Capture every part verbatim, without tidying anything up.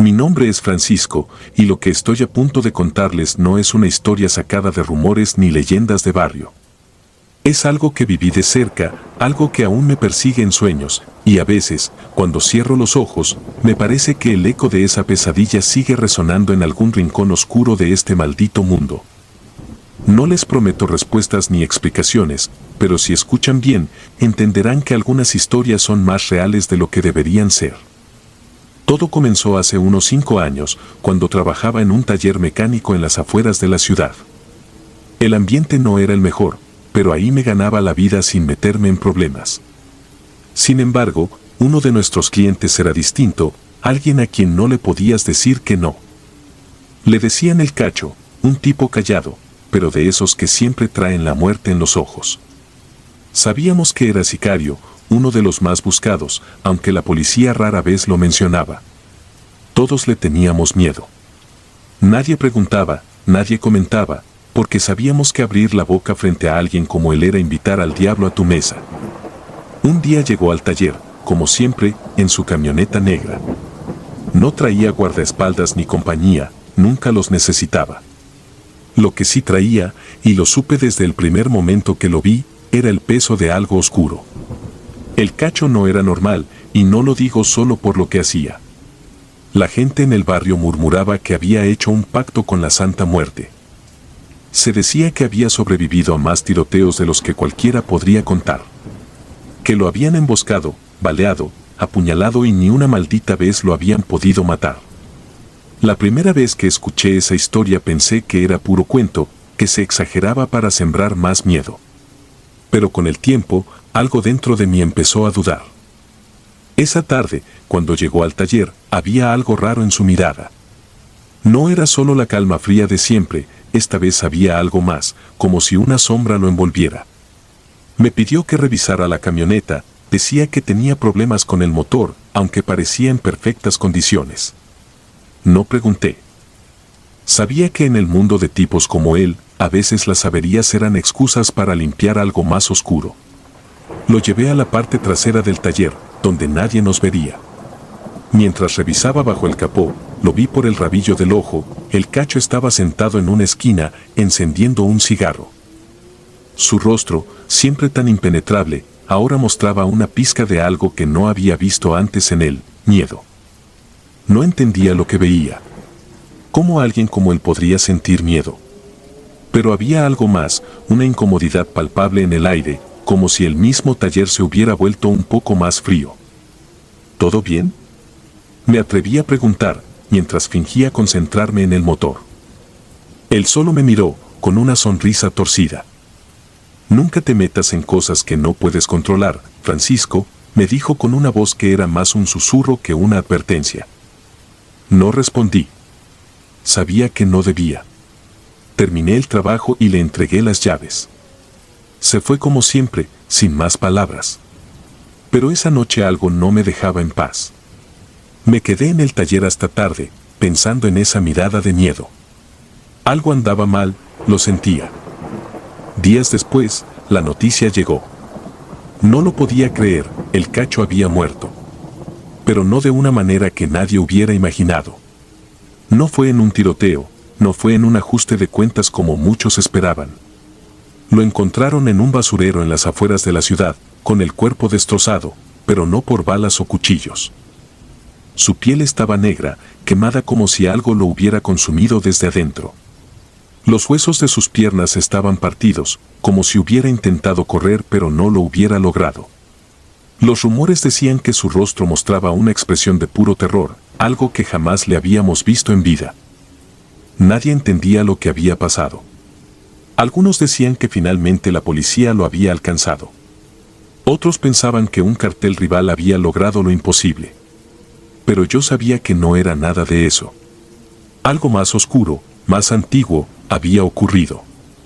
Mi nombre es Francisco, y lo que estoy a punto de contarles no es una historia sacada de rumores ni leyendas de barrio. Es algo que viví de cerca, algo que aún me persigue en sueños, y a veces, cuando cierro los ojos, me parece que el eco de esa pesadilla sigue resonando en algún rincón oscuro de este maldito mundo. No les prometo respuestas ni explicaciones, pero si escuchan bien, entenderán que algunas historias son más reales de lo que deberían ser. Todo comenzó hace unos cinco años, cuando trabajaba en un taller mecánico en las afueras de la ciudad. El ambiente no era el mejor, pero ahí me ganaba la vida sin meterme en problemas. Sin embargo, uno de nuestros clientes era distinto, alguien a quien no le podías decir que no. Le decían el Cacho, un tipo callado, pero de esos que siempre traen la muerte en los ojos. Sabíamos que era sicario, uno de los más buscados, aunque la policía rara vez lo mencionaba. Todos le teníamos miedo. Nadie preguntaba, nadie comentaba, porque sabíamos que abrir la boca frente a alguien como él era invitar al diablo a tu mesa. Un día llegó al taller, como siempre, en su camioneta negra. No traía guardaespaldas ni compañía, nunca los necesitaba. Lo que sí traía, y lo supe desde el primer momento que lo vi, era el peso de algo oscuro. El Cacho no era normal, y no lo digo solo por lo que hacía. La gente en el barrio murmuraba que había hecho un pacto con la Santa Muerte. Se decía que había sobrevivido a más tiroteos de los que cualquiera podría contar. Que lo habían emboscado, baleado, apuñalado y ni una maldita vez lo habían podido matar. La primera vez que escuché esa historia pensé que era puro cuento, que se exageraba para sembrar más miedo. Pero con el tiempo, algo dentro de mí empezó a dudar. Esa tarde, cuando llegó al taller, había algo raro en su mirada. No era solo la calma fría de siempre, esta vez había algo más, como si una sombra lo envolviera. Me pidió que revisara la camioneta, decía que tenía problemas con el motor, aunque parecía en perfectas condiciones. No pregunté. Sabía que en el mundo de tipos como él, a veces las averías eran excusas para limpiar algo más oscuro. Lo llevé a la parte trasera del taller, donde nadie nos vería. Mientras revisaba bajo el capó, lo vi por el rabillo del ojo, el Cacho estaba sentado en una esquina, encendiendo un cigarro. Su rostro, siempre tan impenetrable, ahora mostraba una pizca de algo que no había visto antes en él, miedo. No entendía lo que veía. ¿Cómo alguien como él podría sentir miedo? Pero había algo más, una incomodidad palpable en el aire, como si el mismo taller se hubiera vuelto un poco más frío. ¿Todo bien?, me atreví a preguntar, mientras fingía concentrarme en el motor. Él solo me miró, con una sonrisa torcida. Nunca te metas en cosas que no puedes controlar, Francisco, me dijo con una voz que era más un susurro que una advertencia. No respondí. Sabía que no debía. Terminé el trabajo y le entregué las llaves. Se fue como siempre, sin más palabras. Pero esa noche algo no me dejaba en paz. Me quedé en el taller hasta tarde, pensando en esa mirada de miedo. Algo andaba mal, lo sentía. Días después, la noticia llegó. No lo podía creer, el Cacho había muerto. Pero no de una manera que nadie hubiera imaginado. No fue en un tiroteo, no fue en un ajuste de cuentas como muchos esperaban. Lo encontraron en un basurero en las afueras de la ciudad, con el cuerpo destrozado, pero no por balas o cuchillos. Su piel estaba negra, quemada como si algo lo hubiera consumido desde adentro. Los huesos de sus piernas estaban partidos, como si hubiera intentado correr pero no lo hubiera logrado. Los rumores decían que su rostro mostraba una expresión de puro terror, algo que jamás le habíamos visto en vida. Nadie entendía lo que había pasado. Algunos decían que finalmente la policía lo había alcanzado. Otros pensaban que un cartel rival había logrado lo imposible. Pero yo sabía que no era nada de eso. Algo más oscuro, más antiguo, había ocurrido.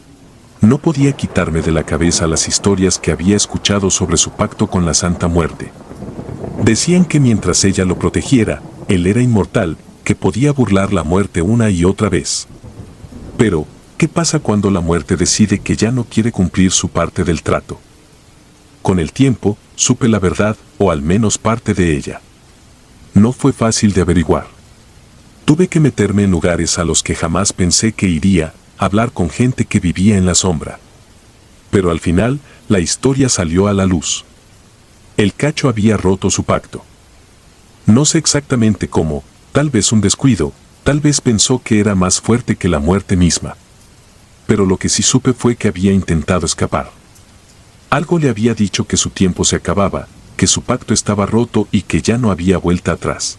No podía quitarme de la cabeza las historias que había escuchado sobre su pacto con la Santa Muerte. Decían que mientras ella lo protegiera, él era inmortal, que podía burlar la muerte una y otra vez. Pero, ¿qué pasa cuando la muerte decide que ya no quiere cumplir su parte del trato? Con el tiempo, supe la verdad, o al menos parte de ella. No fue fácil de averiguar. Tuve que meterme en lugares a los que jamás pensé que iría, hablar con gente que vivía en la sombra. Pero al final, la historia salió a la luz. El Cacho había roto su pacto. No sé exactamente cómo, tal vez un descuido, tal vez pensó que era más fuerte que la muerte misma. Pero lo que sí supe fue que había intentado escapar. Algo le había dicho que su tiempo se acababa, que su pacto estaba roto y que ya no había vuelta atrás.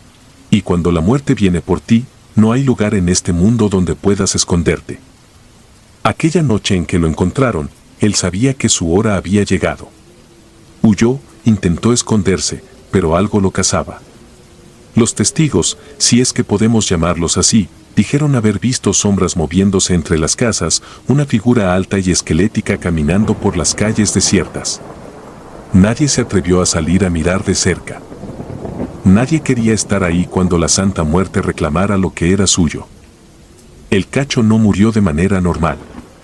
Y cuando la muerte viene por ti, no hay lugar en este mundo donde puedas esconderte. Aquella noche en que lo encontraron, él sabía que su hora había llegado. Huyó, intentó esconderse, pero algo lo cazaba. Los testigos, si es que podemos llamarlos así, dijeron haber visto sombras moviéndose entre las casas, una figura alta y esquelética caminando por las calles desiertas. Nadie se atrevió a salir a mirar de cerca. Nadie quería estar ahí cuando la Santa Muerte reclamara lo que era suyo. El Cacho no murió de manera normal.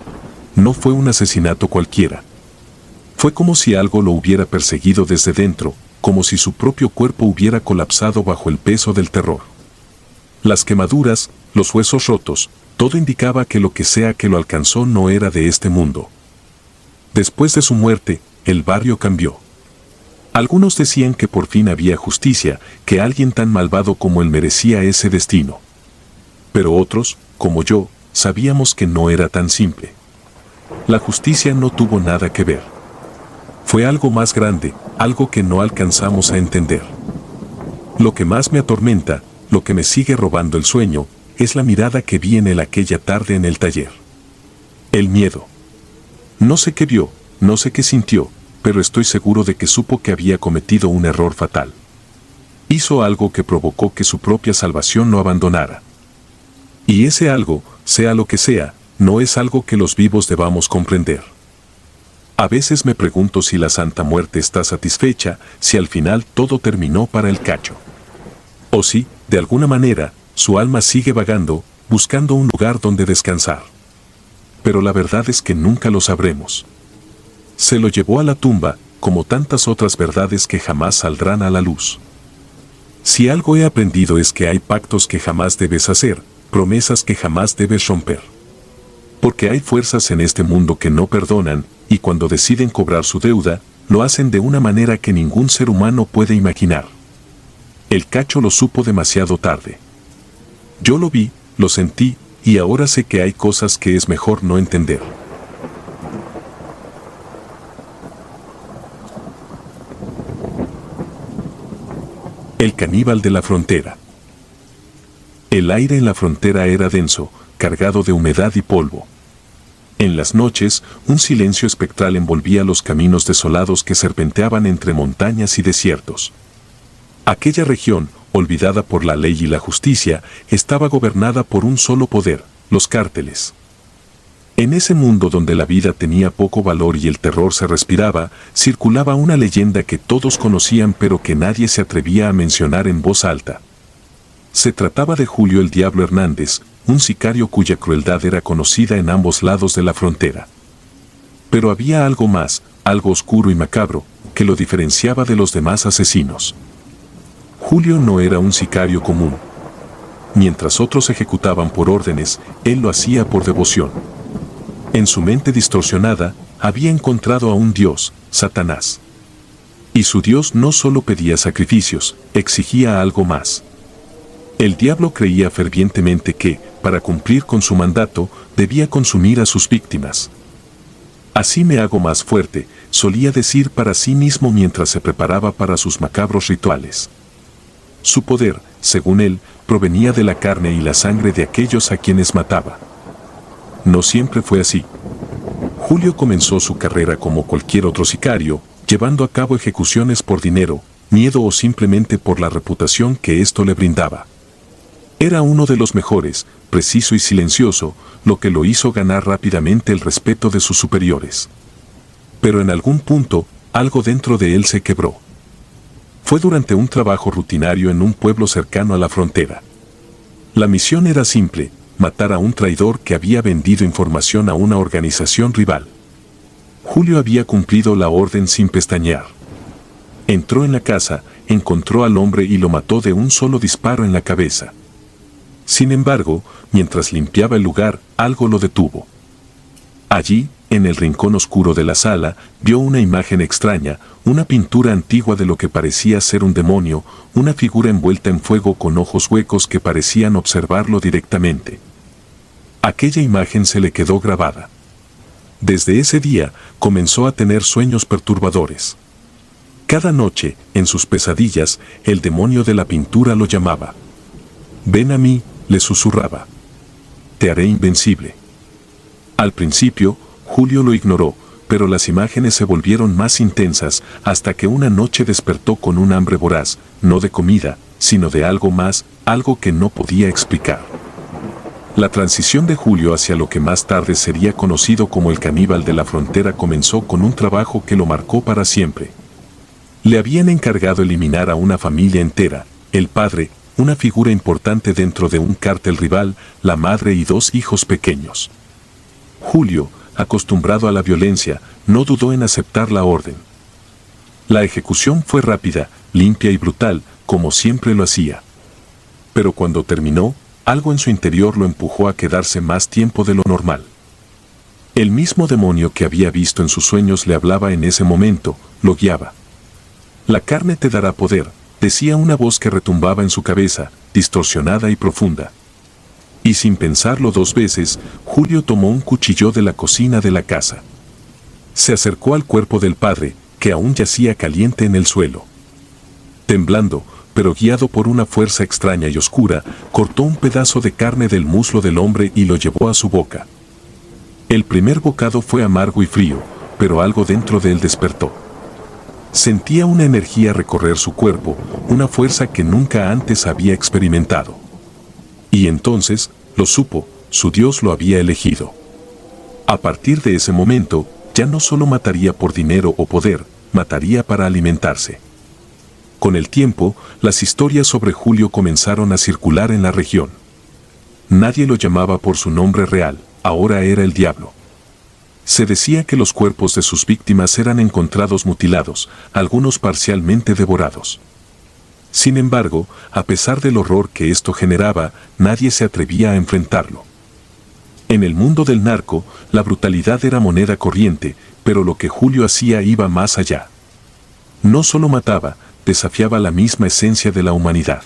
No fue un asesinato cualquiera. Fue como si algo lo hubiera perseguido desde dentro, como si su propio cuerpo hubiera colapsado bajo el peso del terror. Las quemaduras, los huesos rotos, todo indicaba que lo que sea que lo alcanzó no era de este mundo. Después de su muerte, el barrio cambió. Algunos decían que por fin había justicia, que alguien tan malvado como él merecía ese destino. Pero otros, como yo, sabíamos que no era tan simple. La justicia no tuvo nada que ver. Fue algo más grande, algo que no alcanzamos a entender. Lo que más me atormenta, lo que me sigue robando el sueño, es la mirada que vi en él aquella tarde en el taller. El miedo. No sé qué vio, no sé qué sintió, pero estoy seguro de que supo que había cometido un error fatal. Hizo algo que provocó que su propia salvación lo abandonara. Y ese algo, sea lo que sea, no es algo que los vivos debamos comprender. A veces me pregunto si la Santa Muerte está satisfecha, si al final todo terminó para el Cacho. O si, de alguna manera, su alma sigue vagando, buscando un lugar donde descansar. Pero la verdad es que nunca lo sabremos. Se lo llevó a la tumba, como tantas otras verdades que jamás saldrán a la luz. Si algo he aprendido es que hay pactos que jamás debes hacer, promesas que jamás debes romper. Porque hay fuerzas en este mundo que no perdonan, y cuando deciden cobrar su deuda, lo hacen de una manera que ningún ser humano puede imaginar. El Cacho lo supo demasiado tarde. Yo lo vi, lo sentí, y ahora sé que hay cosas que es mejor no entender. El caníbal de la frontera. El aire en la frontera era denso, cargado de humedad y polvo. En las noches, un silencio espectral envolvía los caminos desolados que serpenteaban entre montañas y desiertos. Aquella región, olvidada por la ley y la justicia, estaba gobernada por un solo poder, los cárteles. En ese mundo donde la vida tenía poco valor y el terror se respiraba, circulaba una leyenda que todos conocían pero que nadie se atrevía a mencionar en voz alta. Se trataba de Julio el Diablo Hernández, un sicario cuya crueldad era conocida en ambos lados de la frontera. Pero había algo más, algo oscuro y macabro, que lo diferenciaba de los demás asesinos. Julio no era un sicario común. Mientras otros ejecutaban por órdenes, él lo hacía por devoción. En su mente distorsionada, había encontrado a un dios, Satanás. Y su dios no solo pedía sacrificios, exigía algo más. El diablo creía fervientemente que, para cumplir con su mandato, debía consumir a sus víctimas. Así me hago más fuerte, solía decir para sí mismo mientras se preparaba para sus macabros rituales. Su poder, según él, provenía de la carne y la sangre de aquellos a quienes mataba. No siempre fue así. Julio comenzó su carrera como cualquier otro sicario, llevando a cabo ejecuciones por dinero, miedo o simplemente por la reputación que esto le brindaba. Era uno de los mejores, preciso y silencioso, lo que lo hizo ganar rápidamente el respeto de sus superiores. Pero en algún punto, algo dentro de él se quebró. Fue durante un trabajo rutinario en un pueblo cercano a la frontera. La misión era simple, matar a un traidor que había vendido información a una organización rival. Julio había cumplido la orden sin pestañear. Entró en la casa, encontró al hombre y lo mató de un solo disparo en la cabeza. Sin embargo, mientras limpiaba el lugar, algo lo detuvo. Allí, en el rincón oscuro de la sala, vio una imagen extraña, una pintura antigua de lo que parecía ser un demonio, una figura envuelta en fuego con ojos huecos que parecían observarlo directamente. Aquella imagen se le quedó grabada. Desde ese día, comenzó a tener sueños perturbadores. Cada noche, en sus pesadillas, el demonio de la pintura lo llamaba. «Ven a mí», le susurraba. «Te haré invencible». Al principio, Julio lo ignoró, pero las imágenes se volvieron más intensas hasta que una noche despertó con un hambre voraz, no de comida, sino de algo más, algo que no podía explicar. La transición de Julio hacia lo que más tarde sería conocido como el caníbal de la frontera comenzó con un trabajo que lo marcó para siempre. Le habían encargado eliminar a una familia entera, el padre, una figura importante dentro de un cártel rival, la madre y dos hijos pequeños. Julio, acostumbrado a la violencia, no dudó en aceptar la orden. La ejecución fue rápida, limpia y brutal, como siempre lo hacía. Pero cuando terminó, algo en su interior lo empujó a quedarse más tiempo de lo normal. El mismo demonio que había visto en sus sueños le hablaba en ese momento, lo guiaba. «La carne te dará poder», decía una voz que retumbaba en su cabeza, distorsionada y profunda. Y sin pensarlo dos veces, Julio tomó un cuchillo de la cocina de la casa. Se acercó al cuerpo del padre, que aún yacía caliente en el suelo. Temblando, pero guiado por una fuerza extraña y oscura, cortó un pedazo de carne del muslo del hombre y lo llevó a su boca. El primer bocado fue amargo y frío, pero algo dentro de él despertó. Sentía una energía recorrer su cuerpo, una fuerza que nunca antes había experimentado. Y entonces, lo supo, su Dios lo había elegido. A partir de ese momento, ya no solo mataría por dinero o poder, mataría para alimentarse. Con el tiempo, las historias sobre Julio comenzaron a circular en la región. Nadie lo llamaba por su nombre real, ahora era el diablo. Se decía que los cuerpos de sus víctimas eran encontrados mutilados, algunos parcialmente devorados. Sin embargo, a pesar del horror que esto generaba, nadie se atrevía a enfrentarlo. En el mundo del narco, la brutalidad era moneda corriente, pero lo que Julio hacía iba más allá. No solo mataba, desafiaba la misma esencia de la humanidad.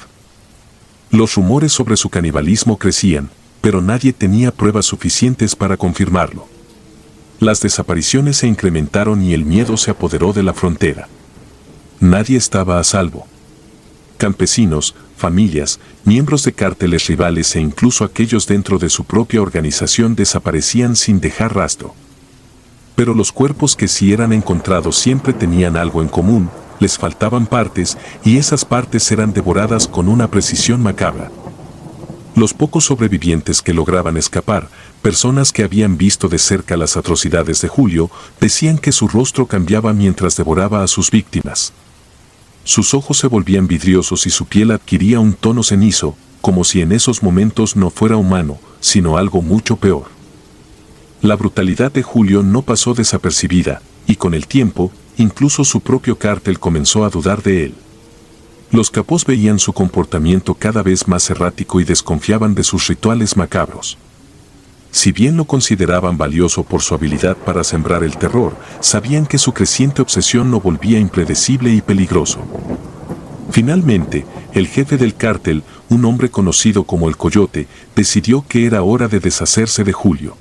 Los rumores sobre su canibalismo crecían, pero nadie tenía pruebas suficientes para confirmarlo. Las desapariciones se incrementaron y el miedo se apoderó de la frontera. Nadie estaba a salvo. Campesinos, familias, miembros de cárteles rivales e incluso aquellos dentro de su propia organización desaparecían sin dejar rastro. Pero los cuerpos que sí eran encontrados siempre tenían algo en común, les faltaban partes y esas partes eran devoradas con una precisión macabra. Los pocos sobrevivientes que lograban escapar, personas que habían visto de cerca las atrocidades de Julio, decían que su rostro cambiaba mientras devoraba a sus víctimas. Sus ojos se volvían vidriosos y su piel adquiría un tono cenizo, como si en esos momentos no fuera humano, sino algo mucho peor. La brutalidad de Julio no pasó desapercibida, y con el tiempo, incluso su propio cártel comenzó a dudar de él. Los capos veían su comportamiento cada vez más errático y desconfiaban de sus rituales macabros. Si bien lo consideraban valioso por su habilidad para sembrar el terror, sabían que su creciente obsesión lo volvía impredecible y peligroso. Finalmente, el jefe del cártel, un hombre conocido como el Coyote, decidió que era hora de deshacerse de Julio.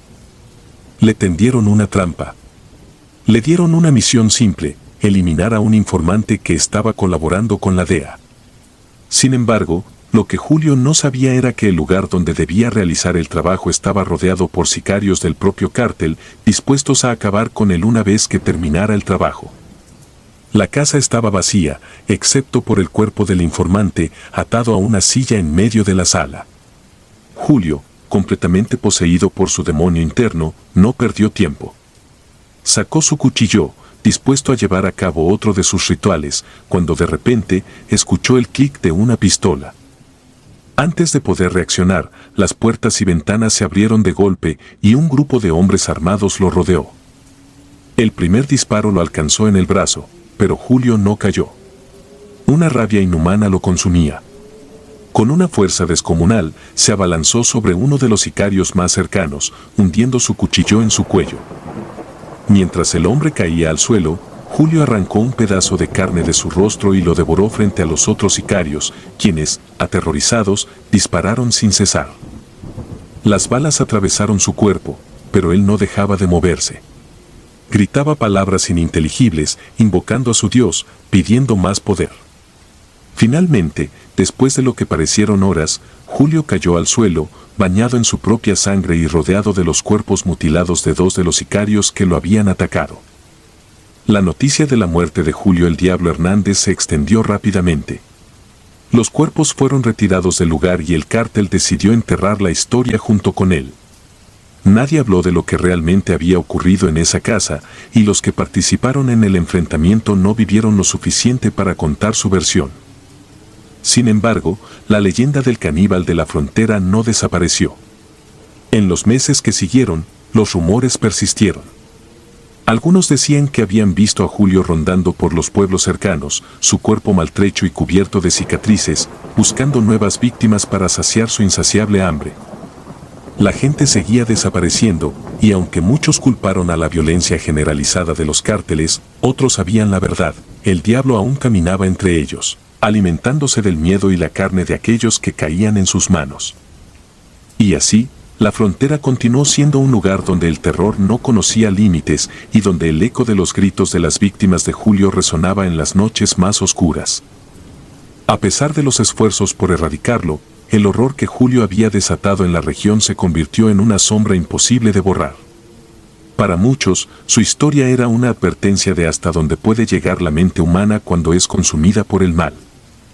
Le tendieron una trampa. Le dieron una misión simple: eliminar a un informante que estaba colaborando con la D E A. Sin embargo, lo que Julio no sabía era que el lugar donde debía realizar el trabajo estaba rodeado por sicarios del propio cártel, dispuestos a acabar con él una vez que terminara el trabajo. La casa estaba vacía, excepto por el cuerpo del informante, atado a una silla en medio de la sala. Julio, completamente poseído por su demonio interno, no perdió tiempo. Sacó su cuchillo, dispuesto a llevar a cabo otro de sus rituales, cuando de repente escuchó el clic de una pistola. Antes de poder reaccionar, las puertas y ventanas se abrieron de golpe y un grupo de hombres armados lo rodeó. El primer disparo lo alcanzó en el brazo, pero Julio no cayó. Una rabia inhumana lo consumía. Con una fuerza descomunal, se abalanzó sobre uno de los sicarios más cercanos, hundiendo su cuchillo en su cuello. Mientras el hombre caía al suelo, Julio arrancó un pedazo de carne de su rostro y lo devoró frente a los otros sicarios, quienes, aterrorizados, dispararon sin cesar. Las balas atravesaron su cuerpo, pero él no dejaba de moverse. Gritaba palabras ininteligibles, invocando a su Dios, pidiendo más poder. Finalmente, después de lo que parecieron horas, Julio cayó al suelo, bañado en su propia sangre y rodeado de los cuerpos mutilados de dos de los sicarios que lo habían atacado. La noticia de la muerte de Julio el Diablo Hernández se extendió rápidamente. Los cuerpos fueron retirados del lugar y el cártel decidió enterrar la historia junto con él. Nadie habló de lo que realmente había ocurrido en esa casa, y los que participaron en el enfrentamiento no vivieron lo suficiente para contar su versión. Sin embargo, la leyenda del caníbal de la frontera no desapareció. En los meses que siguieron, los rumores persistieron. Algunos decían que habían visto a Julio rondando por los pueblos cercanos, su cuerpo maltrecho y cubierto de cicatrices, buscando nuevas víctimas para saciar su insaciable hambre. La gente seguía desapareciendo, y aunque muchos culparon a la violencia generalizada de los cárteles, otros sabían la verdad: el diablo aún caminaba entre ellos, alimentándose del miedo y la carne de aquellos que caían en sus manos. Y así, la frontera continuó siendo un lugar donde el terror no conocía límites y donde el eco de los gritos de las víctimas de Julio resonaba en las noches más oscuras. A pesar de los esfuerzos por erradicarlo, el horror que Julio había desatado en la región se convirtió en una sombra imposible de borrar. Para muchos, su historia era una advertencia de hasta dónde puede llegar la mente humana cuando es consumida por el mal.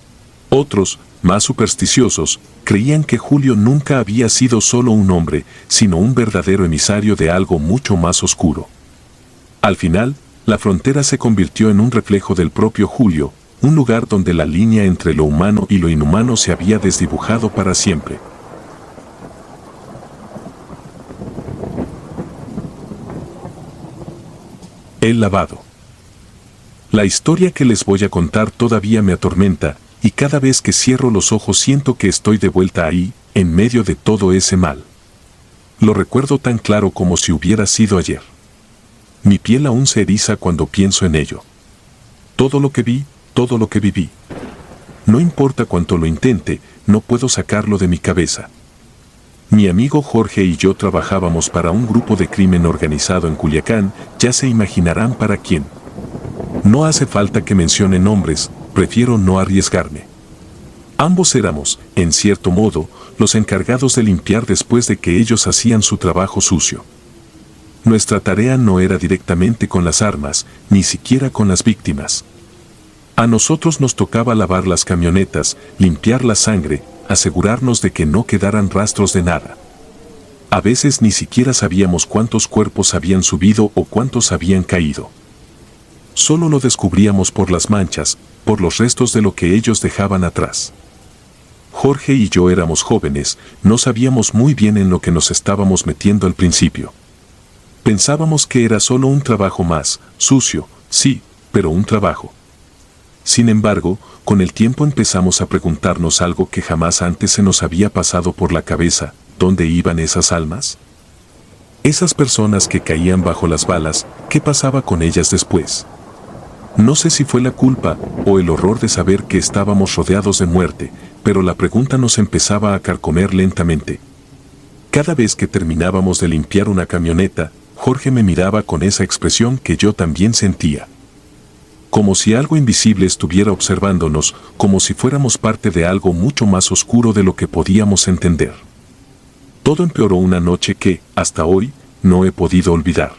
Otros, más supersticiosos, creían que Julio nunca había sido solo un hombre, sino un verdadero emisario de algo mucho más oscuro. Al final, la frontera se convirtió en un reflejo del propio Julio, un lugar donde la línea entre lo humano y lo inhumano se había desdibujado para siempre. El lavado. La historia que les voy a contar todavía me atormenta, y cada vez que cierro los ojos siento que estoy de vuelta ahí, en medio de todo ese mal. Lo recuerdo tan claro como si hubiera sido ayer. Mi piel aún se eriza cuando pienso en ello. Todo lo que vi, todo lo que viví. No importa cuánto lo intente, no puedo sacarlo de mi cabeza. Mi amigo Jorge y yo trabajábamos para un grupo de crimen organizado en Culiacán, ya se imaginarán para quién. No hace falta que mencione nombres, prefiero no arriesgarme. Ambos éramos, en cierto modo, los encargados de limpiar después de que ellos hacían su trabajo sucio. Nuestra tarea no era directamente con las armas, ni siquiera con las víctimas. A nosotros nos tocaba lavar las camionetas, limpiar la sangre, asegurarnos de que no quedaran rastros de nada. A veces ni siquiera sabíamos cuántos cuerpos habían subido o cuántos habían caído. Solo lo descubríamos por las manchas, por los restos de lo que ellos dejaban atrás. Jorge y yo éramos jóvenes, no sabíamos muy bien en lo que nos estábamos metiendo al principio. Pensábamos que era solo un trabajo más, sucio, sí, pero un trabajo. Sin embargo, con el tiempo empezamos a preguntarnos algo que jamás antes se nos había pasado por la cabeza: ¿dónde iban esas almas? Esas personas que caían bajo las balas, ¿qué pasaba con ellas después? No sé si fue la culpa o el horror de saber que estábamos rodeados de muerte, pero la pregunta nos empezaba a carcomer lentamente. Cada vez que terminábamos de limpiar una camioneta, Jorge me miraba con esa expresión que yo también sentía. Como si algo invisible estuviera observándonos, como si fuéramos parte de algo mucho más oscuro de lo que podíamos entender. Todo empeoró una noche que, hasta hoy, no he podido olvidar.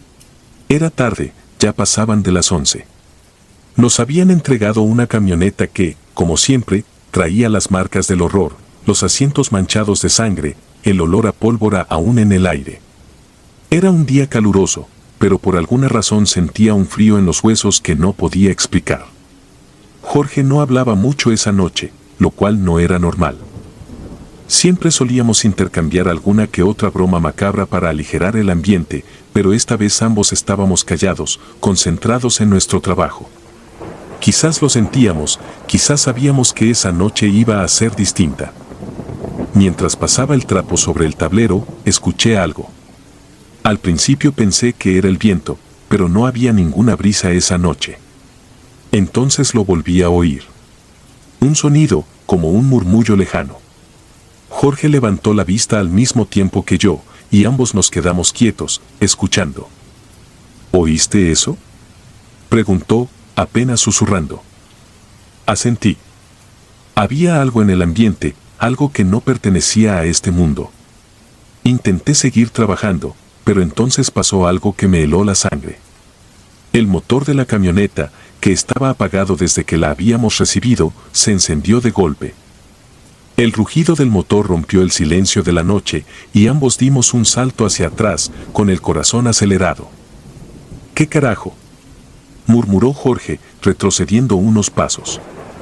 Era tarde, ya pasaban de las once. Nos habían entregado una camioneta que, como siempre, traía las marcas del horror, los asientos manchados de sangre, el olor a pólvora aún en el aire. Era un día caluroso, pero por alguna razón sentía un frío en los huesos que no podía explicar. Jorge no hablaba mucho esa noche, lo cual no era normal. Siempre solíamos intercambiar alguna que otra broma macabra para aligerar el ambiente, pero esta vez ambos estábamos callados, concentrados en nuestro trabajo. Quizás lo sentíamos, quizás sabíamos que esa noche iba a ser distinta. Mientras pasaba el trapo sobre el tablero, escuché algo. Al principio pensé que era el viento, pero no había ninguna brisa esa noche. Entonces lo volví a oír. Un sonido, como un murmullo lejano. Jorge levantó la vista al mismo tiempo que yo, y ambos nos quedamos quietos, escuchando. ¿Oíste eso?, preguntó, apenas susurrando. Asentí. Había algo en el ambiente, algo que no pertenecía a este mundo. Intenté seguir trabajando, pero entonces pasó algo que me heló la sangre. El motor de la camioneta, que estaba apagado desde que la habíamos recibido, se encendió de golpe. El rugido del motor rompió el silencio de la noche y ambos dimos un salto hacia atrás, con el corazón acelerado. ¿Qué carajo?, murmuró Jorge, retrocediendo unos pasos.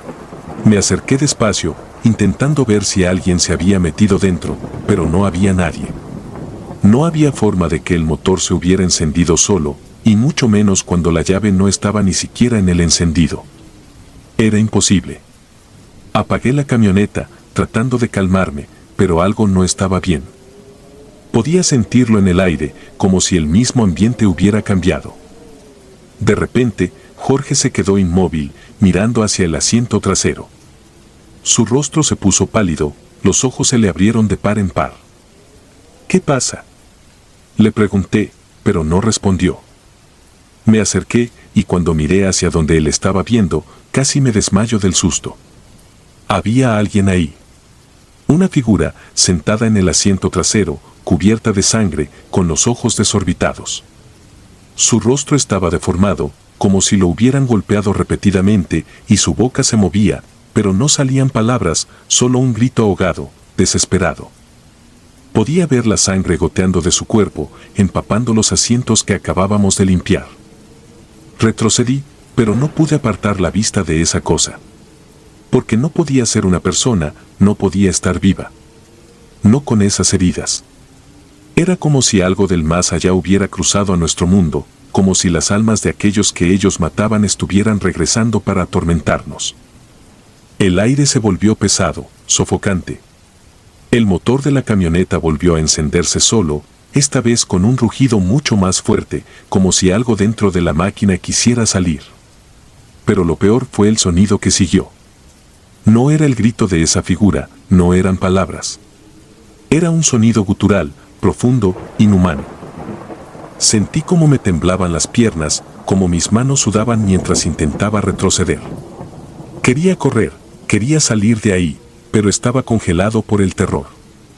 Me acerqué despacio, intentando ver si alguien se había metido dentro, pero no había nadie. No había forma de que el motor se hubiera encendido solo, y mucho menos cuando la llave no estaba ni siquiera en el encendido. Era imposible. Apagué la camioneta, tratando de calmarme, pero algo no estaba bien. Podía sentirlo en el aire, como si el mismo ambiente hubiera cambiado. De repente, Jorge se quedó inmóvil, mirando hacia el asiento trasero. Su rostro se puso pálido, los ojos se le abrieron de par en par. ¿Qué pasa?, le pregunté, pero no respondió. Me acerqué, y cuando miré hacia donde él estaba viendo, casi me desmayo del susto. Había alguien ahí. Una figura, sentada en el asiento trasero, cubierta de sangre, con los ojos desorbitados. Su rostro estaba deformado, como si lo hubieran golpeado repetidamente, y su boca se movía, pero no salían palabras, solo un grito ahogado, desesperado. Podía ver la sangre goteando de su cuerpo, empapando los asientos que acabábamos de limpiar. Retrocedí, pero no pude apartar la vista de esa cosa. Porque no podía ser una persona, no podía estar viva. No con esas heridas. Era como si algo del más allá hubiera cruzado a nuestro mundo, como si las almas de aquellos que ellos mataban estuvieran regresando para atormentarnos. El aire se volvió pesado, sofocante. El motor de la camioneta volvió a encenderse solo, esta vez con un rugido mucho más fuerte, como si algo dentro de la máquina quisiera salir. Pero lo peor fue el sonido que siguió. No era el grito de esa figura, no eran palabras. Era un sonido gutural, profundo, inhumano. Sentí cómo me temblaban las piernas, como mis manos sudaban mientras intentaba retroceder. Quería correr, quería salir de ahí, pero estaba congelado por el terror.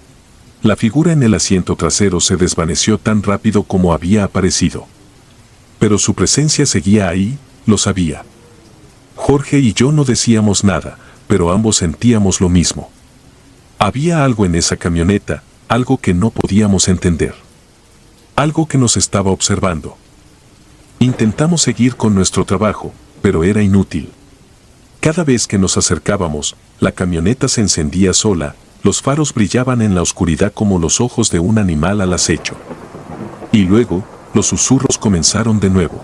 La figura en el asiento trasero se desvaneció tan rápido como había aparecido. Pero su presencia seguía ahí, lo sabía. Jorge y yo no decíamos nada, pero ambos sentíamos lo mismo. Había algo en esa camioneta, algo que no podíamos entender. Algo que nos estaba observando. Intentamos seguir con nuestro trabajo, pero era inútil. Cada vez que nos acercábamos, la camioneta se encendía sola, los faros brillaban en la oscuridad como los ojos de un animal al acecho. Y luego, los susurros comenzaron de nuevo.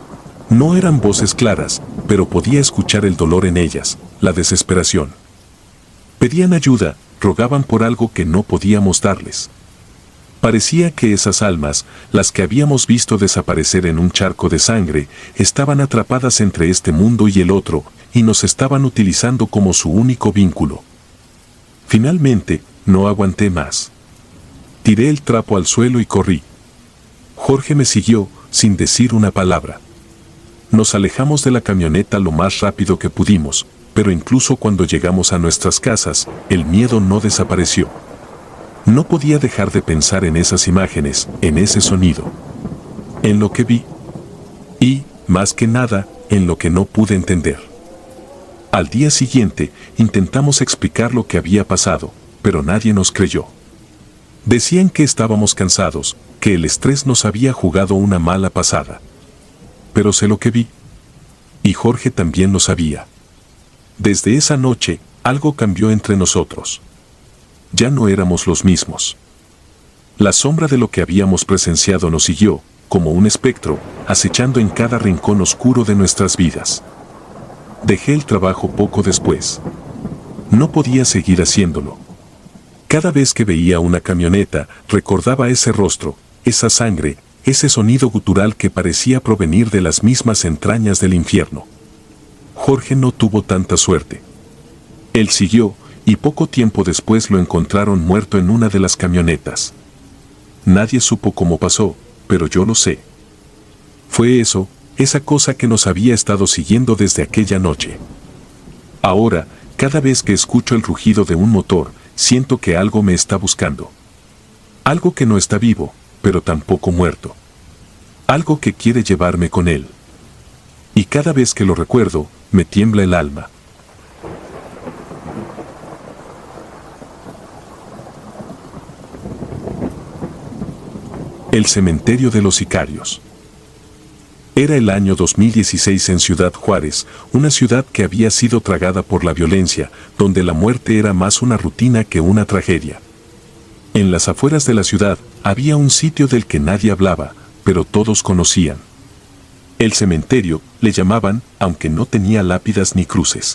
No eran voces claras, pero podía escuchar el dolor en ellas, la desesperación. Pedían ayuda, rogaban por algo que no podíamos darles. Parecía que esas almas, las que habíamos visto desaparecer en un charco de sangre, estaban atrapadas entre este mundo y el otro, y nos estaban utilizando como su único vínculo. Finalmente, no aguanté más. Tiré el trapo al suelo y corrí. Jorge me siguió, sin decir una palabra. Nos alejamos de la camioneta lo más rápido que pudimos, pero incluso cuando llegamos a nuestras casas, el miedo no desapareció. No podía dejar de pensar en esas imágenes, en ese sonido, en lo que vi y, más que nada, en lo que no pude entender. Al día siguiente, intentamos explicar lo que había pasado, pero nadie nos creyó. Decían que estábamos cansados, que el estrés nos había jugado una mala pasada. Pero sé lo que vi. Y Jorge también lo sabía. Desde esa noche, algo cambió entre nosotros. Ya no éramos los mismos. La sombra de lo que habíamos presenciado nos siguió, como un espectro, acechando en cada rincón oscuro de nuestras vidas. Dejé el trabajo poco después. No podía seguir haciéndolo. Cada vez que veía una camioneta, recordaba ese rostro, esa sangre, ese sonido gutural que parecía provenir de las mismas entrañas del infierno. Jorge no tuvo tanta suerte. Él siguió, y poco tiempo después lo encontraron muerto en una de las camionetas. Nadie supo cómo pasó, pero yo lo sé. Fue eso, esa cosa que nos había estado siguiendo desde aquella noche. Ahora, cada vez que escucho el rugido de un motor, siento que algo me está buscando. Algo que no está vivo, pero tampoco muerto. Algo que quiere llevarme con él. Y cada vez que lo recuerdo, me tiembla el alma. El cementerio de los sicarios. Era el año dos mil dieciséis en Ciudad Juárez, una ciudad que había sido tragada por la violencia, donde la muerte era más una rutina que una tragedia. En las afueras de la ciudad había un sitio del que nadie hablaba, pero todos conocían. El cementerio, le llamaban, aunque no tenía lápidas ni cruces.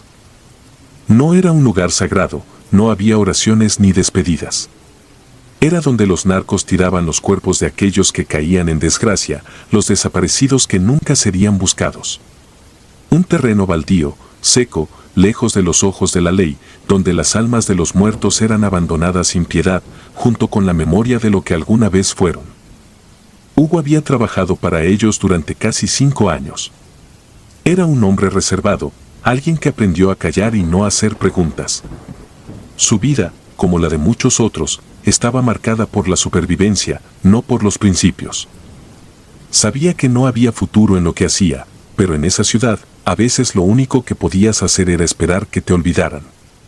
No era un lugar sagrado, no había oraciones ni despedidas. Era donde los narcos tiraban los cuerpos de aquellos que caían en desgracia, los desaparecidos que nunca serían buscados. Un terreno baldío, seco, lejos de los ojos de la ley, donde las almas de los muertos eran abandonadas sin piedad, junto con la memoria de lo que alguna vez fueron. Hugo había trabajado para ellos durante casi cinco años. Era un hombre reservado, alguien que aprendió a callar y no a hacer preguntas. Su vida, como la de muchos otros, estaba marcada por la supervivencia, no por los principios. Sabía que no había futuro en lo que hacía, pero en esa ciudad, a veces lo único que podías hacer era esperar que te olvidaran.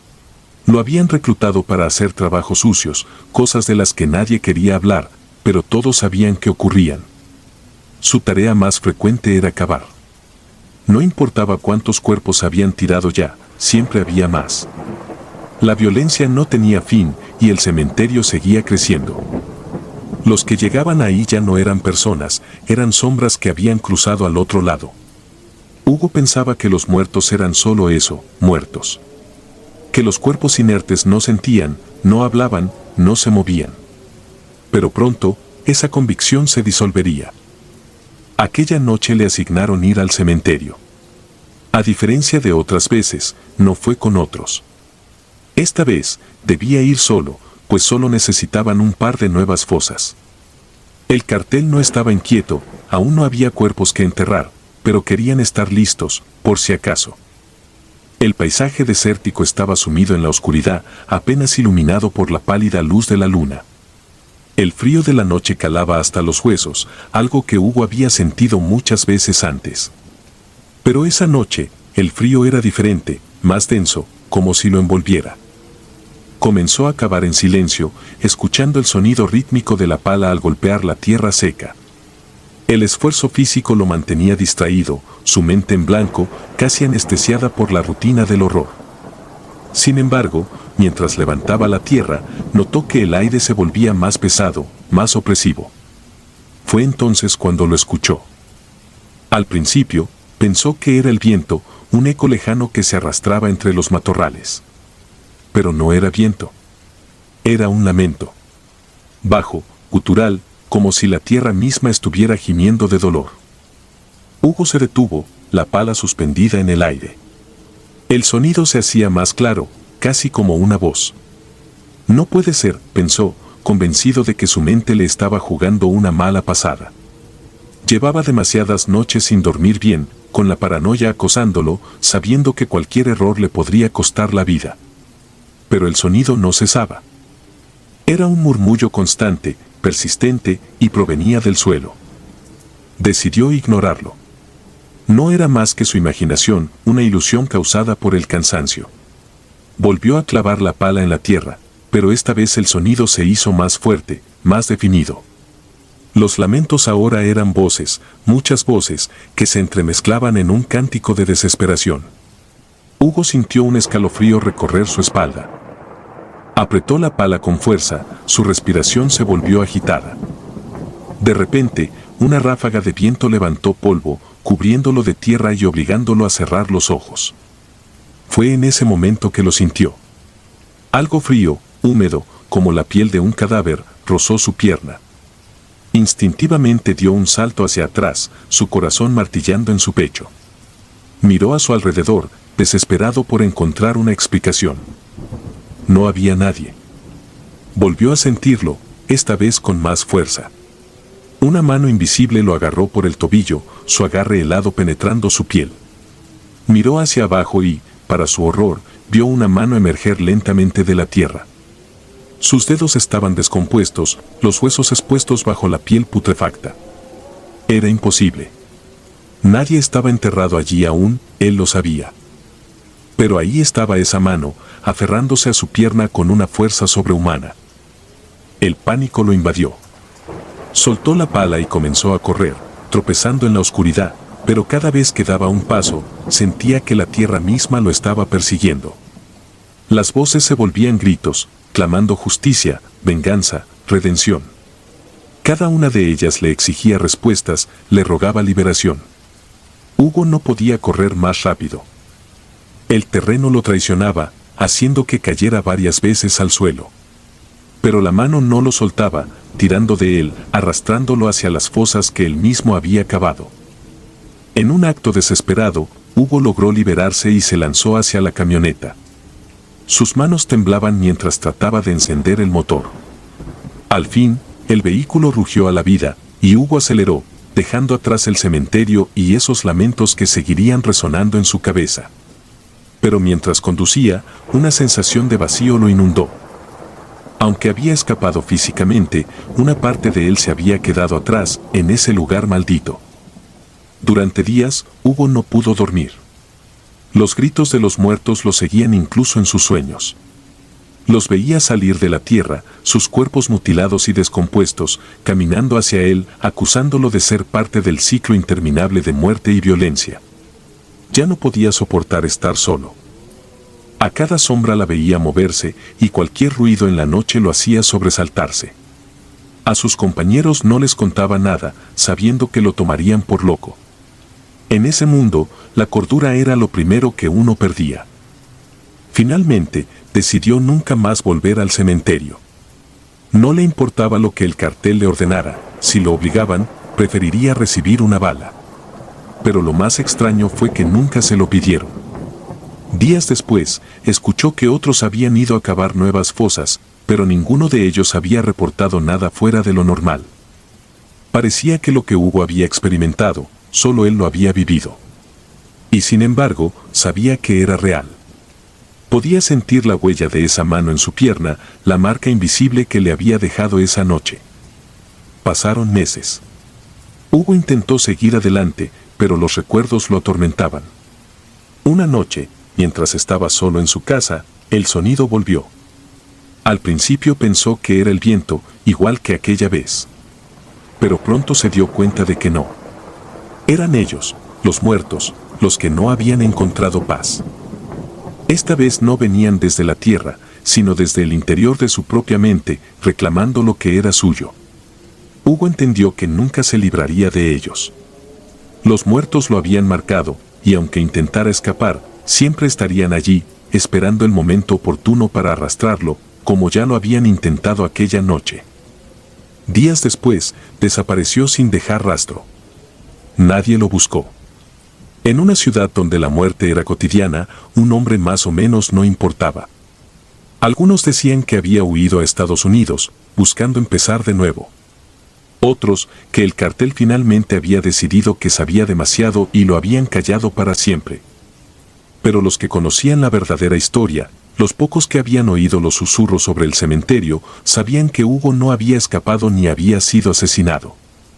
Lo habían reclutado para hacer trabajos sucios, cosas de las que nadie quería hablar, pero todos sabían que ocurrían. Su tarea más frecuente era cavar. No importaba cuántos cuerpos habían tirado ya, siempre había más. La violencia no tenía fin y el cementerio seguía creciendo. Los que llegaban ahí ya no eran personas, eran sombras que habían cruzado al otro lado. Hugo pensaba que los muertos eran solo eso, muertos. Que los cuerpos inertes no sentían, no hablaban, no se movían. Pero pronto, esa convicción se disolvería. Aquella noche le asignaron ir al cementerio. A diferencia de otras veces, no fue con otros. Esta vez, debía ir solo, pues solo necesitaban un par de nuevas fosas. El cartel no estaba inquieto, aún no había cuerpos que enterrar, pero querían estar listos, por si acaso. El paisaje desértico estaba sumido en la oscuridad, apenas iluminado por la pálida luz de la luna. El frío de la noche calaba hasta los huesos, algo que Hugo había sentido muchas veces antes. Pero esa noche, el frío era diferente, más denso, como si lo envolviera. Comenzó a cavar en silencio, escuchando el sonido rítmico de la pala al golpear la tierra seca. El esfuerzo físico lo mantenía distraído, su mente en blanco, casi anestesiada por la rutina del horror. Sin embargo, mientras levantaba la tierra, notó que el aire se volvía más pesado, más opresivo. Fue entonces cuando lo escuchó. Al principio, pensó que era el viento, un eco lejano que se arrastraba entre los matorrales. Pero no era viento. Era un lamento. Bajo, gutural, como si la tierra misma estuviera gimiendo de dolor. Hugo se detuvo, la pala suspendida en el aire. El sonido se hacía más claro, casi como una voz. No puede ser, pensó, convencido de que su mente le estaba jugando una mala pasada. Llevaba demasiadas noches sin dormir bien, con la paranoia acosándolo, sabiendo que cualquier error le podría costar la vida. Pero el sonido no cesaba. Era un murmullo constante, persistente, y provenía del suelo. Decidió ignorarlo. No era más que su imaginación, una ilusión causada por el cansancio. Volvió a clavar la pala en la tierra, pero esta vez el sonido se hizo más fuerte, más definido. Los lamentos ahora eran voces, muchas voces, que se entremezclaban en un cántico de desesperación. Hugo sintió un escalofrío recorrer su espalda. Apretó la pala con fuerza, su respiración se volvió agitada. De repente, una ráfaga de viento levantó polvo, cubriéndolo de tierra y obligándolo a cerrar los ojos. Fue en ese momento que lo sintió. Algo frío, húmedo, como la piel de un cadáver, rozó su pierna. Instintivamente dio un salto hacia atrás, su corazón martillando en su pecho. Miró a su alrededor, desesperado por encontrar una explicación. No había nadie. Volvió a sentirlo, esta vez con más fuerza. Una mano invisible lo agarró por el tobillo, su agarre helado penetrando su piel. Miró hacia abajo y, para su horror, vio una mano emerger lentamente de la tierra. Sus dedos estaban descompuestos, los huesos expuestos bajo la piel putrefacta. Era imposible. Nadie estaba enterrado allí aún, él lo sabía. Pero ahí estaba esa mano, aferrándose a su pierna con una fuerza sobrehumana. El pánico lo invadió. Soltó la pala y comenzó a correr, tropezando en la oscuridad, pero cada vez que daba un paso, sentía que la tierra misma lo estaba persiguiendo. Las voces se volvían gritos, clamando justicia, venganza, redención. Cada una de ellas le exigía respuestas, le rogaba liberación. Hugo no podía correr más rápido. El terreno lo traicionaba, haciendo que cayera varias veces al suelo. Pero la mano no lo soltaba, tirando de él, arrastrándolo hacia las fosas que él mismo había cavado. En un acto desesperado, Hugo logró liberarse y se lanzó hacia la camioneta. Sus manos temblaban mientras trataba de encender el motor. Al fin, el vehículo rugió a la vida, y Hugo aceleró, dejando atrás el cementerio y esos lamentos que seguirían resonando en su cabeza. Pero mientras conducía, una sensación de vacío lo inundó. Aunque había escapado físicamente, una parte de él se había quedado atrás, en ese lugar maldito. Durante días, Hugo no pudo dormir. Los gritos de los muertos lo seguían incluso en sus sueños. Los veía salir de la tierra, sus cuerpos mutilados y descompuestos, caminando hacia él, acusándolo de ser parte del ciclo interminable de muerte y violencia. Ya no podía soportar estar solo. A cada sombra la veía moverse, y cualquier ruido en la noche lo hacía sobresaltarse. A sus compañeros no les contaba nada, sabiendo que lo tomarían por loco. En ese mundo, la cordura era lo primero que uno perdía. Finalmente, decidió nunca más volver al cementerio. No le importaba lo que el cartel le ordenara, si lo obligaban, preferiría recibir una bala. Pero lo más extraño fue que nunca se lo pidieron. Días después, escuchó que otros habían ido a cavar nuevas fosas, pero ninguno de ellos había reportado nada fuera de lo normal. Parecía que lo que Hugo había experimentado, solo él lo había vivido. Y sin embargo, sabía que era real. Podía sentir la huella de esa mano en su pierna, la marca invisible que le había dejado esa noche. Pasaron meses. Hugo intentó seguir adelante, pero los recuerdos lo atormentaban. Una noche, mientras estaba solo en su casa, el sonido volvió. Al principio pensó que era el viento, igual que aquella vez. Pero pronto se dio cuenta de que no. Eran ellos, los muertos, los que no habían encontrado paz. Esta vez no venían desde la tierra, sino desde el interior de su propia mente, reclamando lo que era suyo. Hugo entendió que nunca se libraría de ellos. Los muertos lo habían marcado, y aunque intentara escapar, siempre estarían allí, esperando el momento oportuno para arrastrarlo, como ya lo habían intentado aquella noche. Días después, desapareció sin dejar rastro. Nadie lo buscó. En una ciudad donde la muerte era cotidiana, un hombre más o menos no importaba. Algunos decían que había huido a Estados Unidos, buscando empezar de nuevo. Otros, que el cartel finalmente había decidido que sabía demasiado y lo habían callado para siempre. Pero los que conocían la verdadera historia, los pocos que habían oído los susurros sobre el cementerio, sabían que Hugo no había escapado ni había sido asesinado.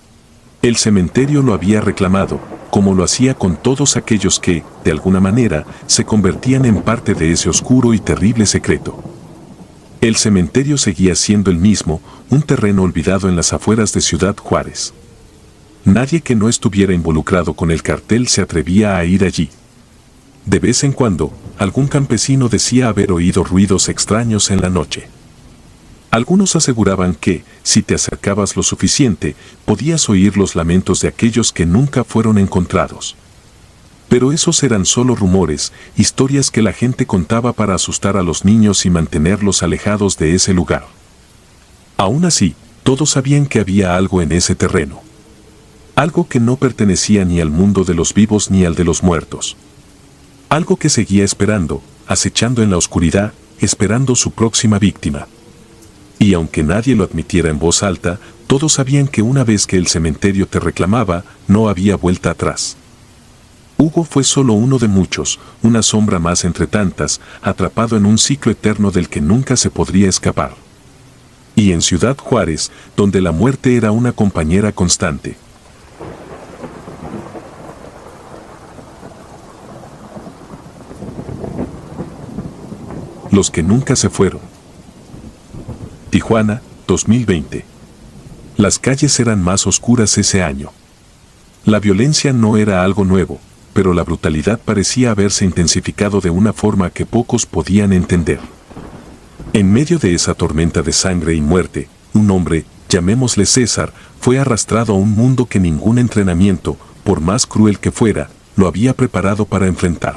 El cementerio lo había reclamado, como lo hacía con todos aquellos que, de alguna manera, se convertían en parte de ese oscuro y terrible secreto. El cementerio seguía siendo el mismo, un terreno olvidado en las afueras de Ciudad Juárez. Nadie que no estuviera involucrado con el cartel se atrevía a ir allí. De vez en cuando, algún campesino decía haber oído ruidos extraños en la noche. Algunos aseguraban que, si te acercabas lo suficiente, podías oír los lamentos de aquellos que nunca fueron encontrados. Pero esos eran solo rumores, historias que la gente contaba para asustar a los niños y mantenerlos alejados de ese lugar. Aún así, todos sabían que había algo en ese terreno. Algo que no pertenecía ni al mundo de los vivos ni al de los muertos. Algo que seguía esperando, acechando en la oscuridad, esperando su próxima víctima. Y aunque nadie lo admitiera en voz alta, todos sabían que una vez que el cementerio te reclamaba, no había vuelta atrás. Hugo fue solo uno de muchos, una sombra más entre tantas, atrapado en un ciclo eterno del que nunca se podría escapar. Y en Ciudad Juárez, donde la muerte era una compañera constante. Los que nunca se fueron. Tijuana, dos mil veinte. Las calles eran más oscuras ese año. La violencia no era algo nuevo, pero la brutalidad parecía haberse intensificado de una forma que pocos podían entender. En medio de esa tormenta de sangre y muerte, un hombre, llamémosle César, fue arrastrado a un mundo que ningún entrenamiento, por más cruel que fuera, lo había preparado para enfrentar.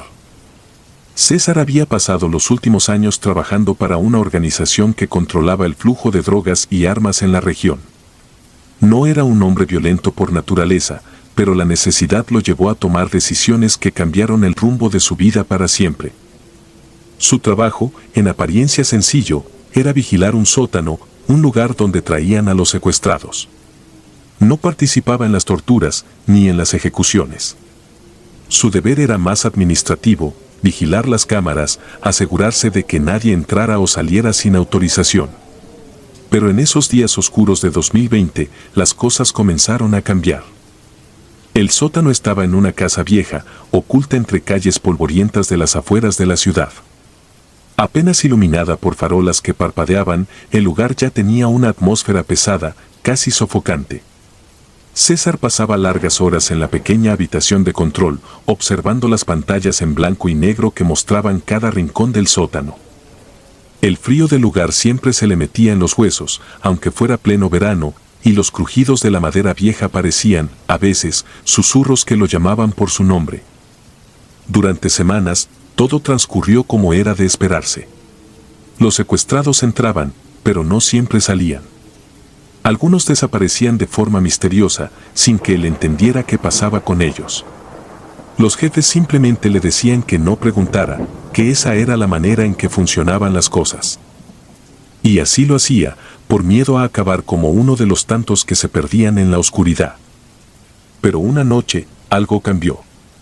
César había pasado los últimos años trabajando para una organización que controlaba el flujo de drogas y armas en la región. No era un hombre violento por naturaleza, pero la necesidad lo llevó a tomar decisiones que cambiaron el rumbo de su vida para siempre. Su trabajo, en apariencia sencillo, era vigilar un sótano, un lugar donde traían a los secuestrados. No participaba en las torturas, ni en las ejecuciones. Su deber era más administrativo, vigilar las cámaras, asegurarse de que nadie entrara o saliera sin autorización. Pero en esos días oscuros de dos mil veinte, las cosas comenzaron a cambiar. El sótano estaba en una casa vieja, oculta entre calles polvorientas de las afueras de la ciudad. Apenas iluminada por farolas que parpadeaban, el lugar ya tenía una atmósfera pesada, casi sofocante. César pasaba largas horas en la pequeña habitación de control, observando las pantallas en blanco y negro que mostraban cada rincón del sótano. El frío del lugar siempre se le metía en los huesos, aunque fuera pleno verano, y los crujidos de la madera vieja parecían, a veces, susurros que lo llamaban por su nombre. Durante semanas, todo transcurrió como era de esperarse. Los secuestrados entraban, pero no siempre salían. Algunos desaparecían de forma misteriosa, sin que él entendiera qué pasaba con ellos. Los jefes simplemente le decían que no preguntara, que esa era la manera en que funcionaban las cosas. Y así lo hacía, por miedo a acabar como uno de los tantos que se perdían en la oscuridad. Pero una noche, algo cambió.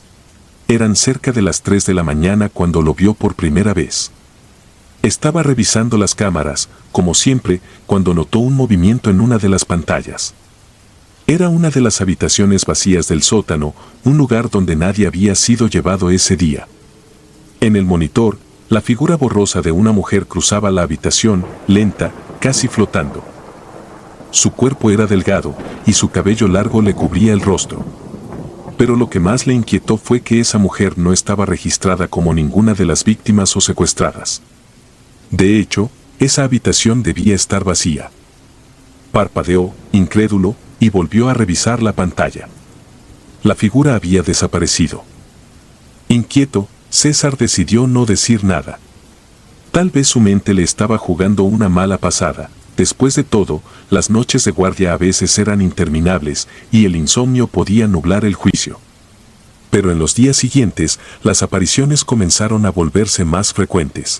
Eran cerca de las tres de la mañana cuando lo vio por primera vez. Estaba revisando las cámaras, como siempre, cuando notó un movimiento en una de las pantallas. Era una de las habitaciones vacías del sótano, un lugar donde nadie había sido llevado ese día. En el monitor, la figura borrosa de una mujer cruzaba la habitación, lenta, casi flotando. Su cuerpo era delgado, y su cabello largo le cubría el rostro. Pero lo que más le inquietó fue que esa mujer no estaba registrada como ninguna de las víctimas o secuestradas. De hecho, esa habitación debía estar vacía. Parpadeó, incrédulo, y volvió a revisar la pantalla. La figura había desaparecido. Inquieto, César decidió no decir nada. Tal vez su mente le estaba jugando una mala pasada. Después de todo, las noches de guardia a veces eran interminables y el insomnio podía nublar el juicio. Pero en los días siguientes, las apariciones comenzaron a volverse más frecuentes.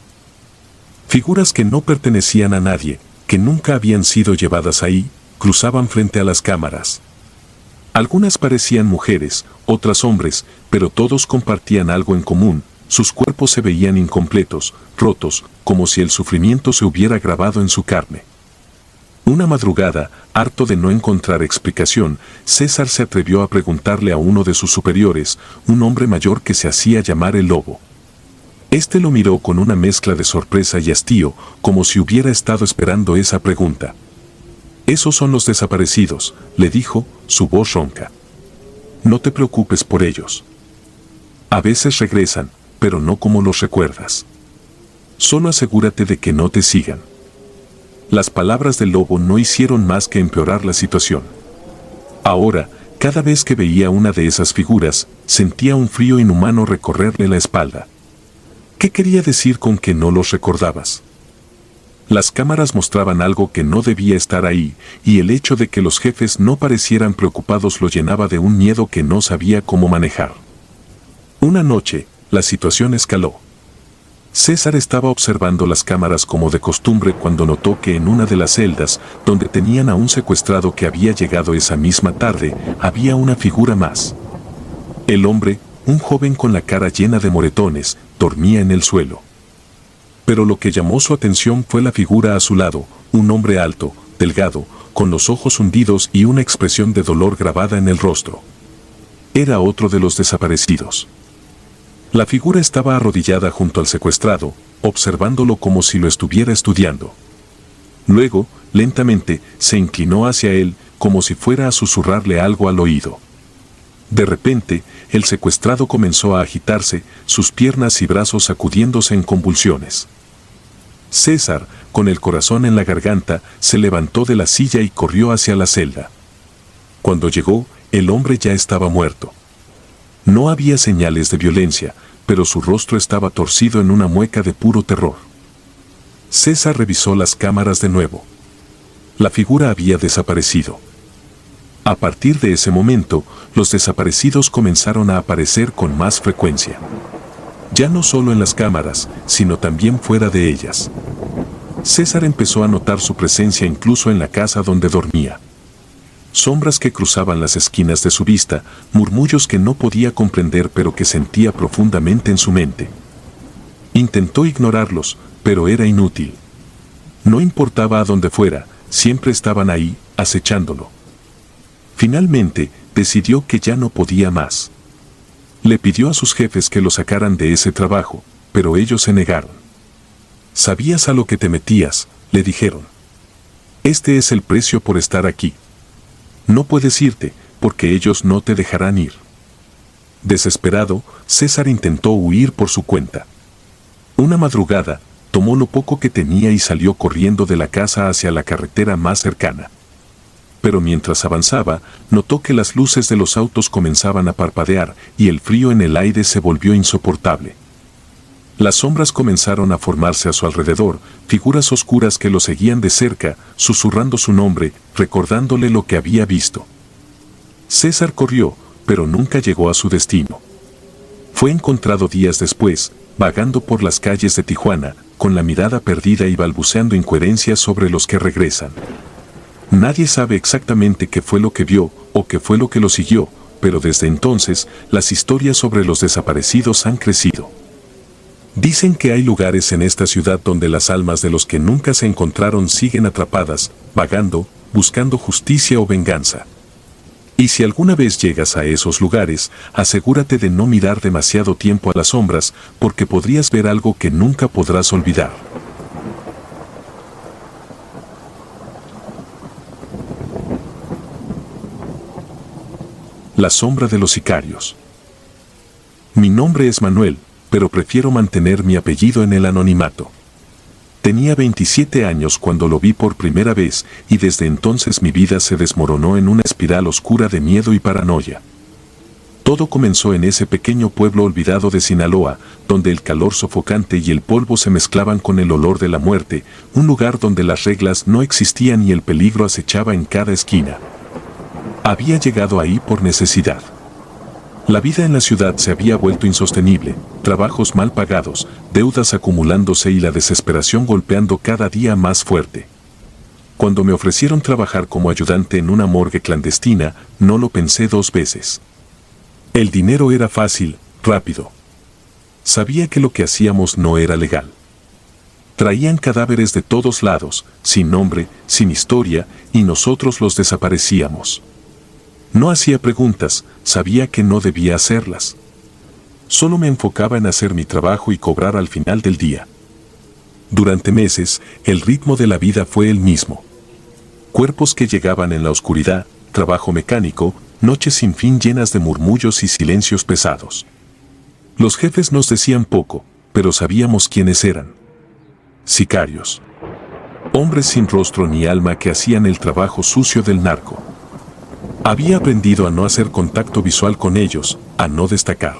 Figuras que no pertenecían a nadie, que nunca habían sido llevadas ahí, cruzaban frente a las cámaras. Algunas parecían mujeres, otras hombres, pero todos compartían algo en común. Sus cuerpos se veían incompletos, rotos, como si el sufrimiento se hubiera grabado en su carne. Una madrugada, harto de no encontrar explicación, César se atrevió a preguntarle a uno de sus superiores, un hombre mayor que se hacía llamar el Lobo. Este lo miró con una mezcla de sorpresa y hastío, como si hubiera estado esperando esa pregunta. «Esos son los desaparecidos», le dijo, su voz ronca. «No te preocupes por ellos. A veces regresan, pero no como los recuerdas. Solo asegúrate de que no te sigan». Las palabras del Lobo no hicieron más que empeorar la situación. Ahora, Cada vez que veía una de esas figuras, sentía un frío inhumano recorrerle la espalda. ¿Qué quería decir con que no los recordabas? Las cámaras mostraban algo que no debía estar ahí, y el hecho de que los jefes no parecieran preocupados lo llenaba de un miedo que no sabía cómo manejar. Una noche, la situación escaló. César estaba observando las cámaras como de costumbre cuando notó que en una de las celdas, donde tenían a un secuestrado que había llegado esa misma tarde, había una figura más. El hombre, un joven con la cara llena de moretones, dormía en el suelo. Pero lo que llamó su atención fue la figura a su lado, un hombre alto, delgado, con los ojos hundidos y una expresión de dolor grabada en el rostro. Era otro de los desaparecidos. La figura estaba arrodillada junto al secuestrado, observándolo como si lo estuviera estudiando. Luego, lentamente, se inclinó hacia él, como si fuera a susurrarle algo al oído. De repente, el secuestrado comenzó a agitarse, sus piernas y brazos sacudiéndose en convulsiones. César, con el corazón en la garganta, se levantó de la silla y corrió hacia la celda. Cuando llegó, el hombre ya estaba muerto. No había señales de violencia, pero su rostro estaba torcido en una mueca de puro terror. César revisó las cámaras de nuevo. La figura había desaparecido. A partir de ese momento, los desaparecidos comenzaron a aparecer con más frecuencia. Ya no solo en las cámaras, sino también fuera de ellas. César empezó a notar su presencia incluso en la casa donde dormía. Sombras que cruzaban las esquinas de su vista, murmullos que no podía comprender pero que sentía profundamente en su mente. Intentó ignorarlos, pero era inútil. No importaba a dónde fuera, siempre estaban ahí, acechándolo. Finalmente, decidió que ya no podía más. Le pidió a sus jefes que lo sacaran de ese trabajo, pero ellos se negaron. «Sabías a lo que te metías», le dijeron. «Este es el precio por estar aquí. No puedes irte, porque ellos no te dejarán ir». Desesperado, César intentó huir por su cuenta. Una madrugada, tomó lo poco que tenía y salió corriendo de la casa hacia la carretera más cercana. Pero mientras avanzaba, notó que las luces de los autos comenzaban a parpadear y el frío en el aire se volvió insoportable. Las sombras comenzaron a formarse a su alrededor, figuras oscuras que lo seguían de cerca, susurrando su nombre, recordándole lo que había visto. César corrió, pero nunca llegó a su destino. Fue encontrado días después, vagando por las calles de Tijuana, con la mirada perdida y balbuceando incoherencias sobre los que regresan. Nadie sabe exactamente qué fue lo que vio o qué fue lo que lo siguió, pero desde entonces, las historias sobre los desaparecidos han crecido. Dicen que hay lugares en esta ciudad donde las almas de los que nunca se encontraron siguen atrapadas, vagando, buscando justicia o venganza. Y si alguna vez llegas a esos lugares, asegúrate de no mirar demasiado tiempo a las sombras, porque podrías ver algo que nunca podrás olvidar. La sombra de los sicarios. Mi nombre es Manuel, pero prefiero mantener mi apellido en el anonimato. Tenía veintisiete años cuando lo vi por primera vez y desde entonces mi vida se desmoronó en una espiral oscura de miedo y paranoia. Todo comenzó en ese pequeño pueblo olvidado de Sinaloa, donde el calor sofocante y el polvo se mezclaban con el olor de la muerte, un lugar donde las reglas no existían y el peligro acechaba en cada esquina. Había llegado ahí por necesidad. La vida en la ciudad se había vuelto insostenible, trabajos mal pagados, deudas acumulándose y la desesperación golpeando cada día más fuerte. Cuando me ofrecieron trabajar como ayudante en una morgue clandestina, no lo pensé dos veces. El dinero era fácil, rápido. Sabía que lo que hacíamos no era legal. Traían cadáveres de todos lados, sin nombre, sin historia, y nosotros los desaparecíamos. No hacía preguntas, sabía que no debía hacerlas. Solo me enfocaba en hacer mi trabajo y cobrar al final del día. Durante meses, el ritmo de la vida fue el mismo. Cuerpos que llegaban en la oscuridad, trabajo mecánico, noches sin fin llenas de murmullos y silencios pesados. Los jefes nos decían poco, pero sabíamos quiénes eran. Sicarios. Hombres sin rostro ni alma que hacían el trabajo sucio del narco. Había aprendido a no hacer contacto visual con ellos, a no destacar.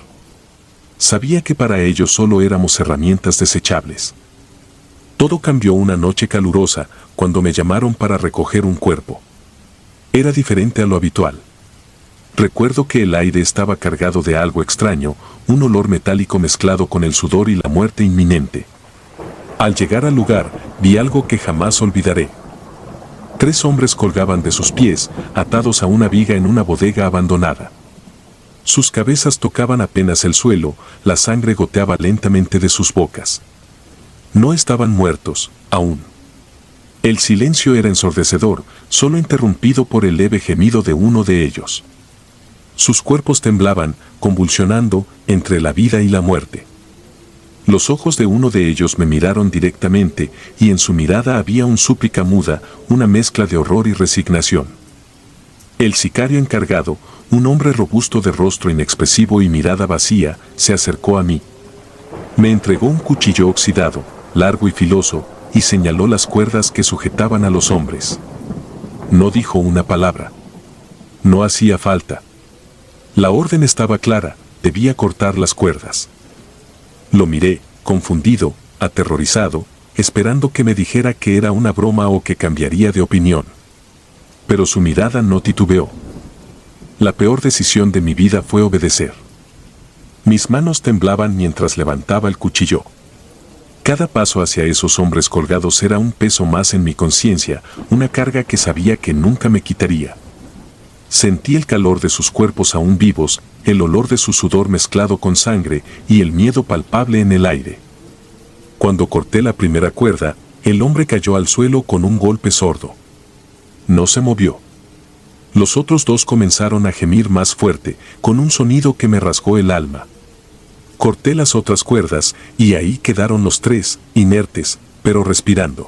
Sabía que para ellos solo éramos herramientas desechables. Todo cambió una noche calurosa, cuando me llamaron para recoger un cuerpo. Era diferente a lo habitual. Recuerdo que el aire estaba cargado de algo extraño, un olor metálico mezclado con el sudor y la muerte inminente. Al llegar al lugar, vi algo que jamás olvidaré. Tres hombres colgaban de sus pies, atados a una viga en una bodega abandonada. Sus cabezas tocaban apenas el suelo, la sangre goteaba lentamente de sus bocas. No estaban muertos, aún. El silencio era ensordecedor, solo interrumpido por el leve gemido de uno de ellos. Sus cuerpos temblaban, convulsionando, entre la vida y la muerte. Los ojos de uno de ellos me miraron directamente, y en su mirada había una súplica muda, una mezcla de horror y resignación. El sicario encargado, un hombre robusto de rostro inexpresivo y mirada vacía, se acercó a mí. Me entregó un cuchillo oxidado, largo y filoso, y señaló las cuerdas que sujetaban a los hombres. No dijo una palabra. No hacía falta. La orden estaba clara, debía cortar las cuerdas. Lo miré, confundido, aterrorizado, esperando que me dijera que era una broma o que cambiaría de opinión. Pero su mirada no titubeó. La peor decisión de mi vida fue obedecer. Mis manos temblaban mientras levantaba el cuchillo. Cada paso hacia esos hombres colgados era un peso más en mi conciencia, una carga que sabía que nunca me quitaría. Sentí el calor de sus cuerpos aún vivos, el olor de su sudor mezclado con sangre y el miedo palpable en el aire. Cuando corté la primera cuerda, el hombre cayó al suelo con un golpe sordo. No se movió. Los otros dos comenzaron a gemir más fuerte, con un sonido que me rasgó el alma. Corté las otras cuerdas, y ahí quedaron los tres, inertes, pero respirando.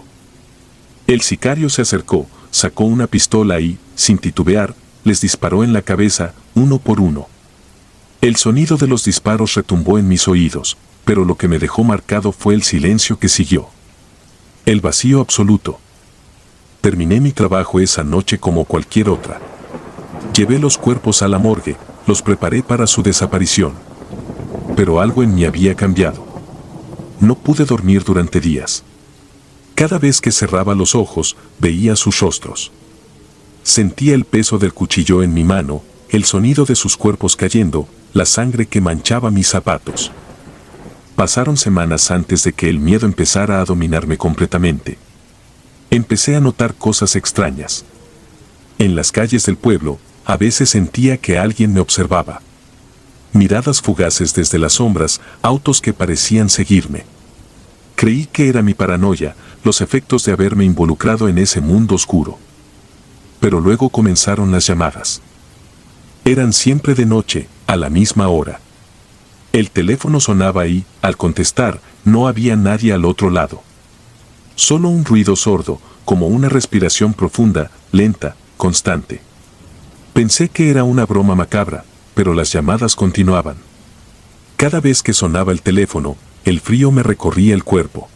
El sicario se acercó, sacó una pistola y, sin titubear, les disparó en la cabeza, uno por uno. El sonido de los disparos retumbó en mis oídos, pero lo que me dejó marcado fue el silencio que siguió. El vacío absoluto. Terminé mi trabajo esa noche como cualquier otra. Llevé los cuerpos a la morgue, los preparé para su desaparición. Pero algo en mí había cambiado. No pude dormir durante días. Cada vez que cerraba los ojos, veía sus rostros. Sentía el peso del cuchillo en mi mano, el sonido de sus cuerpos cayendo, la sangre que manchaba mis zapatos. Pasaron semanas antes de que el miedo empezara a dominarme completamente. Empecé a notar cosas extrañas. En las calles del pueblo, a veces sentía que alguien me observaba. Miradas fugaces desde las sombras, autos que parecían seguirme. Creí que era mi paranoia, los efectos de haberme involucrado en ese mundo oscuro. Pero luego comenzaron las llamadas. Eran siempre de noche, a la misma hora. El teléfono sonaba y, al contestar, no había nadie al otro lado. Solo un ruido sordo, como una respiración profunda, lenta, constante. Pensé que era una broma macabra, pero las llamadas continuaban. Cada vez que sonaba el teléfono, el frío me recorría el cuerpo.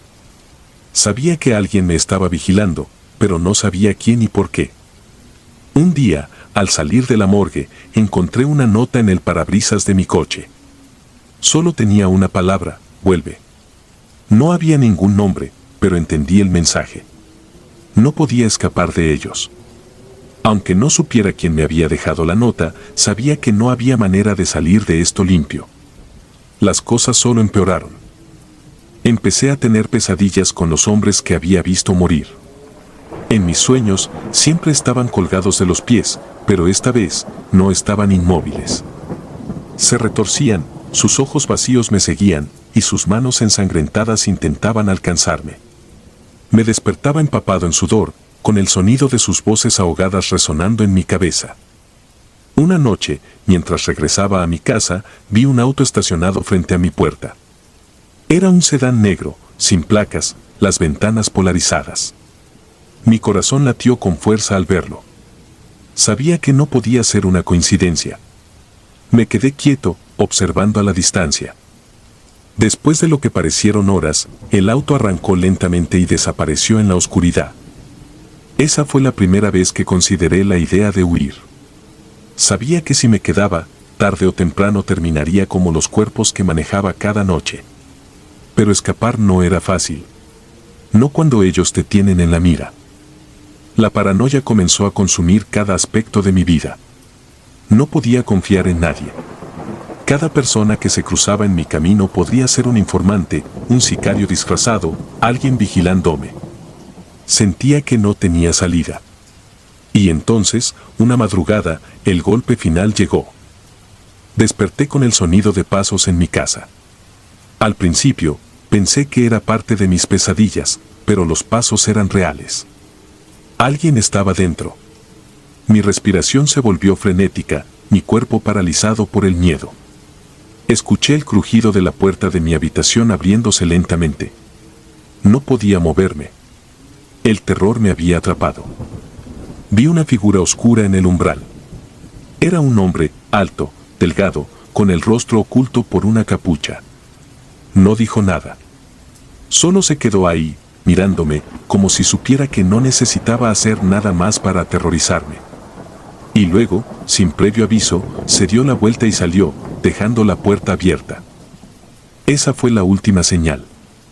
Sabía que alguien me estaba vigilando, pero no sabía quién y por qué. Un día, al salir de la morgue, encontré una nota en el parabrisas de mi coche. Solo tenía una palabra, vuelve. No había ningún nombre, pero entendí el mensaje. No podía escapar de ellos. Aunque no supiera quién me había dejado la nota, sabía que no había manera de salir de esto limpio. Las cosas solo empeoraron. Empecé a tener pesadillas con los hombres que había visto morir. En mis sueños, siempre estaban colgados de los pies, pero esta vez, no estaban inmóviles. Se retorcían, sus ojos vacíos me seguían, y sus manos ensangrentadas intentaban alcanzarme. Me despertaba empapado en sudor, con el sonido de sus voces ahogadas resonando en mi cabeza. Una noche, mientras regresaba a mi casa, vi un auto estacionado frente a mi puerta. Era un sedán negro, sin placas, las ventanas polarizadas. Mi corazón latió con fuerza al verlo. Sabía que no podía ser una coincidencia. Me quedé quieto, observando a la distancia. Después de lo que parecieron horas, el auto arrancó lentamente y desapareció en la oscuridad. Esa fue la primera vez que consideré la idea de huir. Sabía que si me quedaba, tarde o temprano terminaría como los cuerpos que manejaba cada noche. Pero escapar no era fácil. No cuando ellos te tienen en la mira. La paranoia comenzó a consumir cada aspecto de mi vida. No podía confiar en nadie. Cada persona que se cruzaba en mi camino podría ser un informante, un sicario disfrazado, alguien vigilándome. Sentía que no tenía salida. Y entonces, una madrugada, el golpe final llegó. Desperté con el sonido de pasos en mi casa. Al principio, pensé que era parte de mis pesadillas, pero los pasos eran reales. Alguien estaba dentro. Mi respiración se volvió frenética, mi cuerpo paralizado por el miedo. Escuché el crujido de la puerta de mi habitación abriéndose lentamente. No podía moverme. El terror me había atrapado. Vi una figura oscura en el umbral. Era un hombre, alto, delgado, con el rostro oculto por una capucha. No dijo nada. Solo se quedó ahí, mirándome, como si supiera que no necesitaba hacer nada más para aterrorizarme. Y luego, sin previo aviso, se dio la vuelta y salió, dejando la puerta abierta. Esa fue la última señal.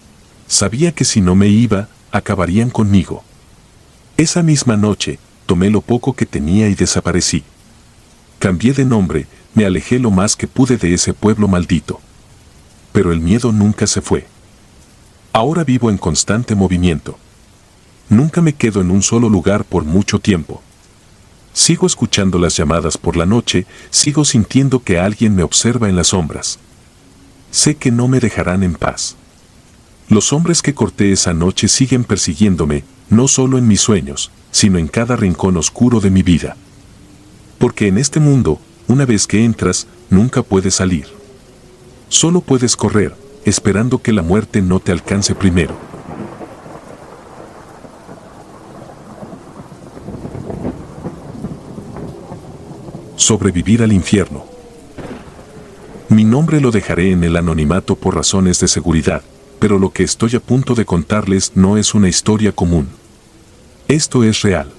Sabía que si no me iba, acabarían conmigo. Esa misma noche, tomé lo poco que tenía y desaparecí. Cambié de nombre, me alejé lo más que pude de ese pueblo maldito. Pero el miedo nunca se fue. Ahora vivo en constante movimiento. Nunca me quedo en un solo lugar por mucho tiempo. Sigo escuchando las llamadas por la noche, sigo sintiendo que alguien me observa en las sombras. Sé que no me dejarán en paz. Los hombres que corté esa noche siguen persiguiéndome, no solo en mis sueños, sino en cada rincón oscuro de mi vida. Porque en este mundo, una vez que entras, nunca puedes salir. Solo puedes correr, esperando que la muerte no te alcance primero. Sobrevivir al infierno. Mi nombre lo dejaré en el anonimato por razones de seguridad, pero lo que estoy a punto de contarles no es una historia común. Esto es real.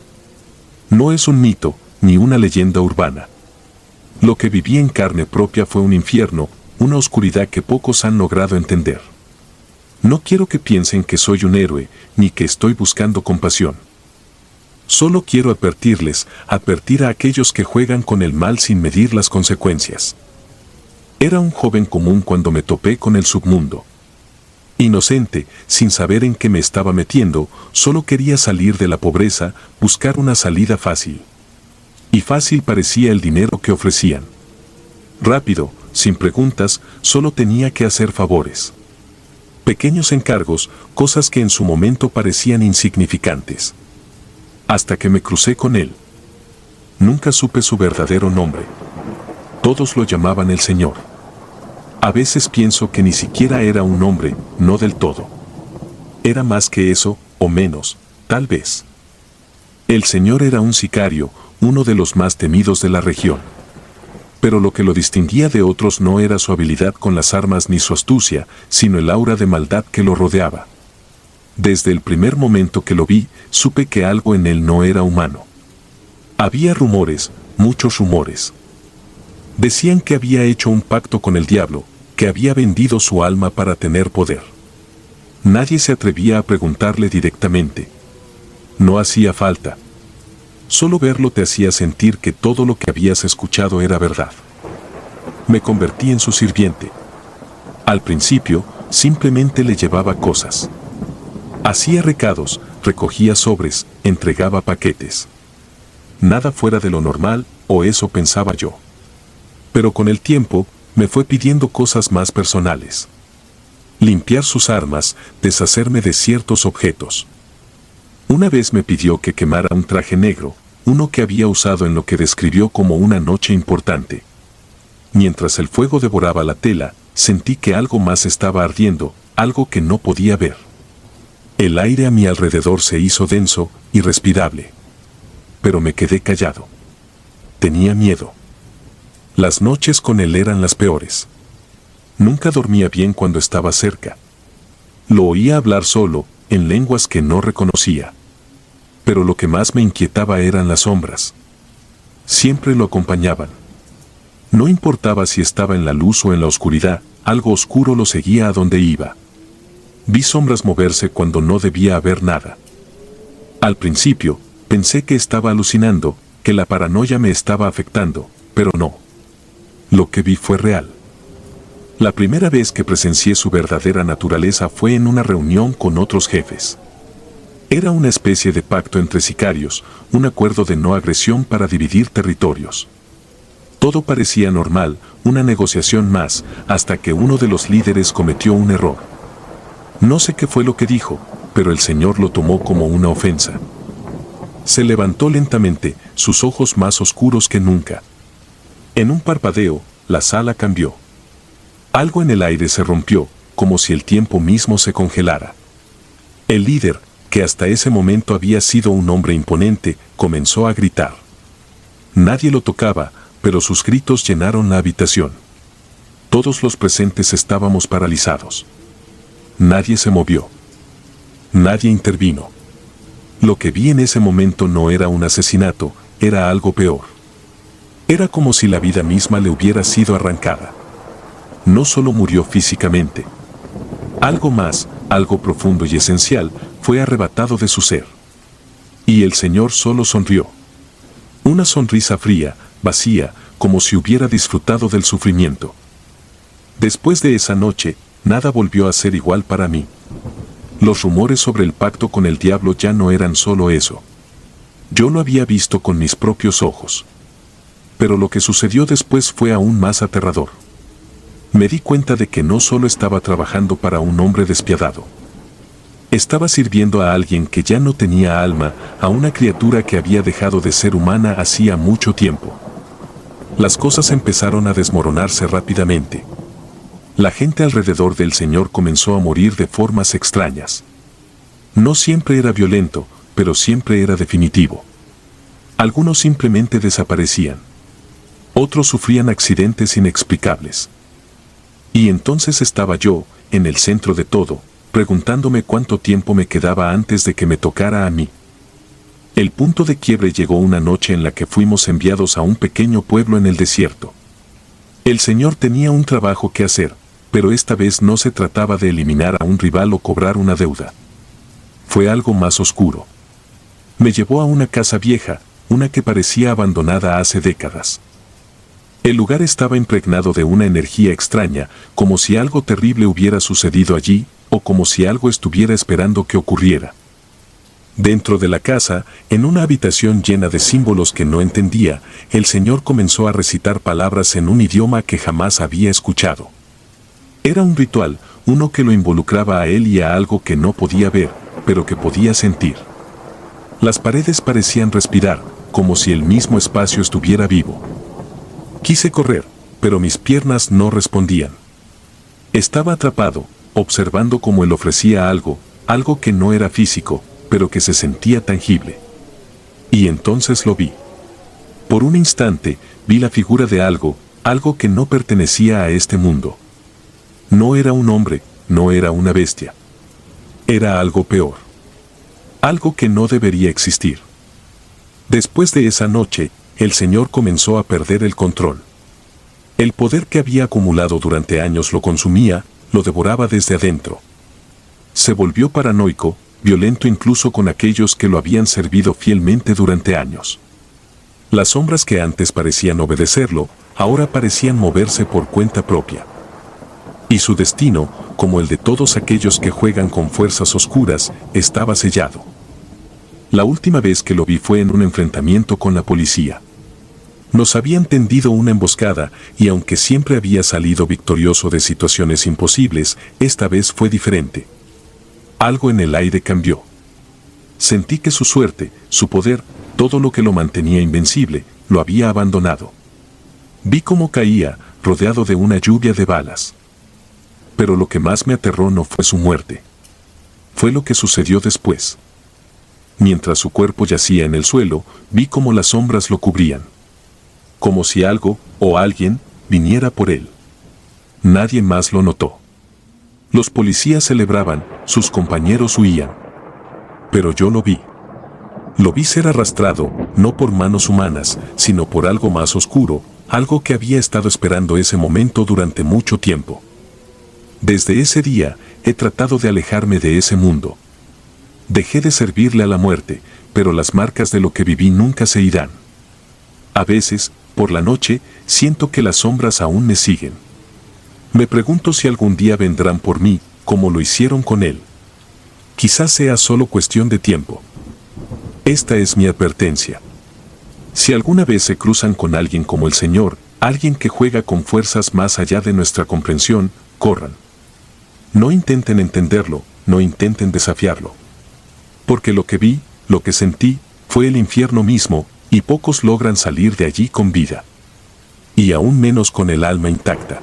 No es un mito, ni una leyenda urbana. Lo que viví en carne propia fue un infierno, una oscuridad que pocos han logrado entender. No quiero que piensen que soy un héroe, ni que estoy buscando compasión. Solo quiero advertirles, advertir a aquellos que juegan con el mal sin medir las consecuencias. Era un joven común cuando me topé con el submundo. Inocente, sin saber en qué me estaba metiendo, solo quería salir de la pobreza, buscar una salida fácil. Y fácil parecía el dinero que ofrecían. Rápido, sin preguntas, solo tenía que hacer favores. Pequeños encargos, cosas que en su momento parecían insignificantes. Hasta que me crucé con él. Nunca supe su verdadero nombre. Todos lo llamaban el Señor. A veces pienso que ni siquiera era un hombre, no del todo. Era más que eso, o menos, tal vez. El Señor era un sicario, uno de los más temidos de la región. Pero lo que lo distinguía de otros no era su habilidad con las armas ni su astucia, sino el aura de maldad que lo rodeaba. Desde el primer momento que lo vi, supe que algo en él no era humano. Había rumores, muchos rumores. Decían que había hecho un pacto con el diablo, que había vendido su alma para tener poder. Nadie se atrevía a preguntarle directamente. No hacía falta. Solo verlo te hacía sentir que todo lo que habías escuchado era verdad. Me convertí en su sirviente. Al principio, simplemente le llevaba cosas. Hacía recados, recogía sobres, entregaba paquetes. Nada fuera de lo normal, o eso pensaba yo. Pero con el tiempo, me fue pidiendo cosas más personales. Limpiar sus armas, deshacerme de ciertos objetos. Una vez me pidió que quemara un traje negro, uno que había usado en lo que describió como una noche importante. Mientras el fuego devoraba la tela, sentí que algo más estaba ardiendo, algo que no podía ver. El aire a mi alrededor se hizo denso, irrespirable. Pero me quedé callado. Tenía miedo. Las noches con él eran las peores. Nunca dormía bien cuando estaba cerca. Lo oía hablar solo, en lenguas que no reconocía. Pero lo que más me inquietaba eran las sombras. Siempre lo acompañaban. No importaba si estaba en la luz o en la oscuridad, algo oscuro lo seguía a donde iba. Vi sombras moverse cuando no debía haber nada. Al principio, pensé que estaba alucinando, que la paranoia me estaba afectando, pero no. Lo que vi fue real. La primera vez que presencié su verdadera naturaleza fue en una reunión con otros jefes. Era una especie de pacto entre sicarios, un acuerdo de no agresión para dividir territorios. Todo parecía normal, una negociación más, hasta que uno de los líderes cometió un error. No sé qué fue lo que dijo, pero el señor lo tomó como una ofensa. Se levantó lentamente, sus ojos más oscuros que nunca. En un parpadeo, la sala cambió. Algo en el aire se rompió, como si el tiempo mismo se congelara. El líder, que hasta ese momento había sido un hombre imponente, comenzó a gritar. Nadie lo tocaba, pero sus gritos llenaron la habitación. Todos los presentes estábamos paralizados. Nadie se movió. Nadie intervino. Lo que vi en ese momento no era un asesinato, era algo peor. Era como si la vida misma le hubiera sido arrancada. No solo murió físicamente. Algo más, algo profundo y esencial, fue arrebatado de su ser. Y el Señor solo sonrió. Una sonrisa fría, vacía, como si hubiera disfrutado del sufrimiento. Después de esa noche, nada volvió a ser igual para mí. Los rumores sobre el pacto con el diablo ya no eran solo eso. Yo lo había visto con mis propios ojos. Pero lo que sucedió después fue aún más aterrador. Me di cuenta de que no solo estaba trabajando para un hombre despiadado. Estaba sirviendo a alguien que ya no tenía alma, a una criatura que había dejado de ser humana hacía mucho tiempo. Las cosas empezaron a desmoronarse rápidamente. La gente alrededor del Señor comenzó a morir de formas extrañas. No siempre era violento, pero siempre era definitivo. Algunos simplemente desaparecían. Otros sufrían accidentes inexplicables. Y entonces estaba yo, en el centro de todo, preguntándome cuánto tiempo me quedaba antes de que me tocara a mí. El punto de quiebre llegó una noche en la que fuimos enviados a un pequeño pueblo en el desierto. El Señor tenía un trabajo que hacer, pero esta vez no se trataba de eliminar a un rival o cobrar una deuda. Fue algo más oscuro. Me llevó a una casa vieja, una que parecía abandonada hace décadas. El lugar estaba impregnado de una energía extraña, como si algo terrible hubiera sucedido allí, o como si algo estuviera esperando que ocurriera. Dentro de la casa, en una habitación llena de símbolos que no entendía, el Señor comenzó a recitar palabras en un idioma que jamás había escuchado. Era un ritual, uno que lo involucraba a él y a algo que no podía ver, pero que podía sentir. Las paredes parecían respirar, como si el mismo espacio estuviera vivo. Quise correr, pero mis piernas no respondían. Estaba atrapado, observando cómo él ofrecía algo, algo que no era físico, pero que se sentía tangible. Y entonces lo vi. Por un instante, vi la figura de algo, algo que no pertenecía a este mundo. No era un hombre, no era una bestia. Era algo peor. Algo que no debería existir. Después de esa noche, el Señor comenzó a perder el control. El poder que había acumulado durante años lo consumía, lo devoraba desde adentro. Se volvió paranoico, violento incluso con aquellos que lo habían servido fielmente durante años. Las sombras que antes parecían obedecerlo, ahora parecían moverse por cuenta propia. Y su destino, como el de todos aquellos que juegan con fuerzas oscuras, estaba sellado. La última vez que lo vi fue en un enfrentamiento con la policía. Nos habían tendido una emboscada, y aunque siempre había salido victorioso de situaciones imposibles, esta vez fue diferente. Algo en el aire cambió. Sentí que su suerte, su poder, todo lo que lo mantenía invencible, lo había abandonado. Vi cómo caía, rodeado de una lluvia de balas. Pero lo que más me aterró no fue su muerte. Fue lo que sucedió después. Mientras su cuerpo yacía en el suelo, vi cómo las sombras lo cubrían. Como si algo, o alguien, viniera por él. Nadie más lo notó. Los policías celebraban, sus compañeros huían. Pero yo lo vi. Lo vi ser arrastrado, no por manos humanas, sino por algo más oscuro, algo que había estado esperando ese momento durante mucho tiempo. Desde ese día, he tratado de alejarme de ese mundo. Dejé de servirle a la muerte, pero las marcas de lo que viví nunca se irán. A veces, por la noche, siento que las sombras aún me siguen. Me pregunto si algún día vendrán por mí, como lo hicieron con él. Quizás sea solo cuestión de tiempo. Esta es mi advertencia. Si alguna vez se cruzan con alguien como el Señor, alguien que juega con fuerzas más allá de nuestra comprensión, corran. No intenten entenderlo, no intenten desafiarlo. Porque lo que vi, lo que sentí, fue el infierno mismo, y pocos logran salir de allí con vida. Y aún menos con el alma intacta.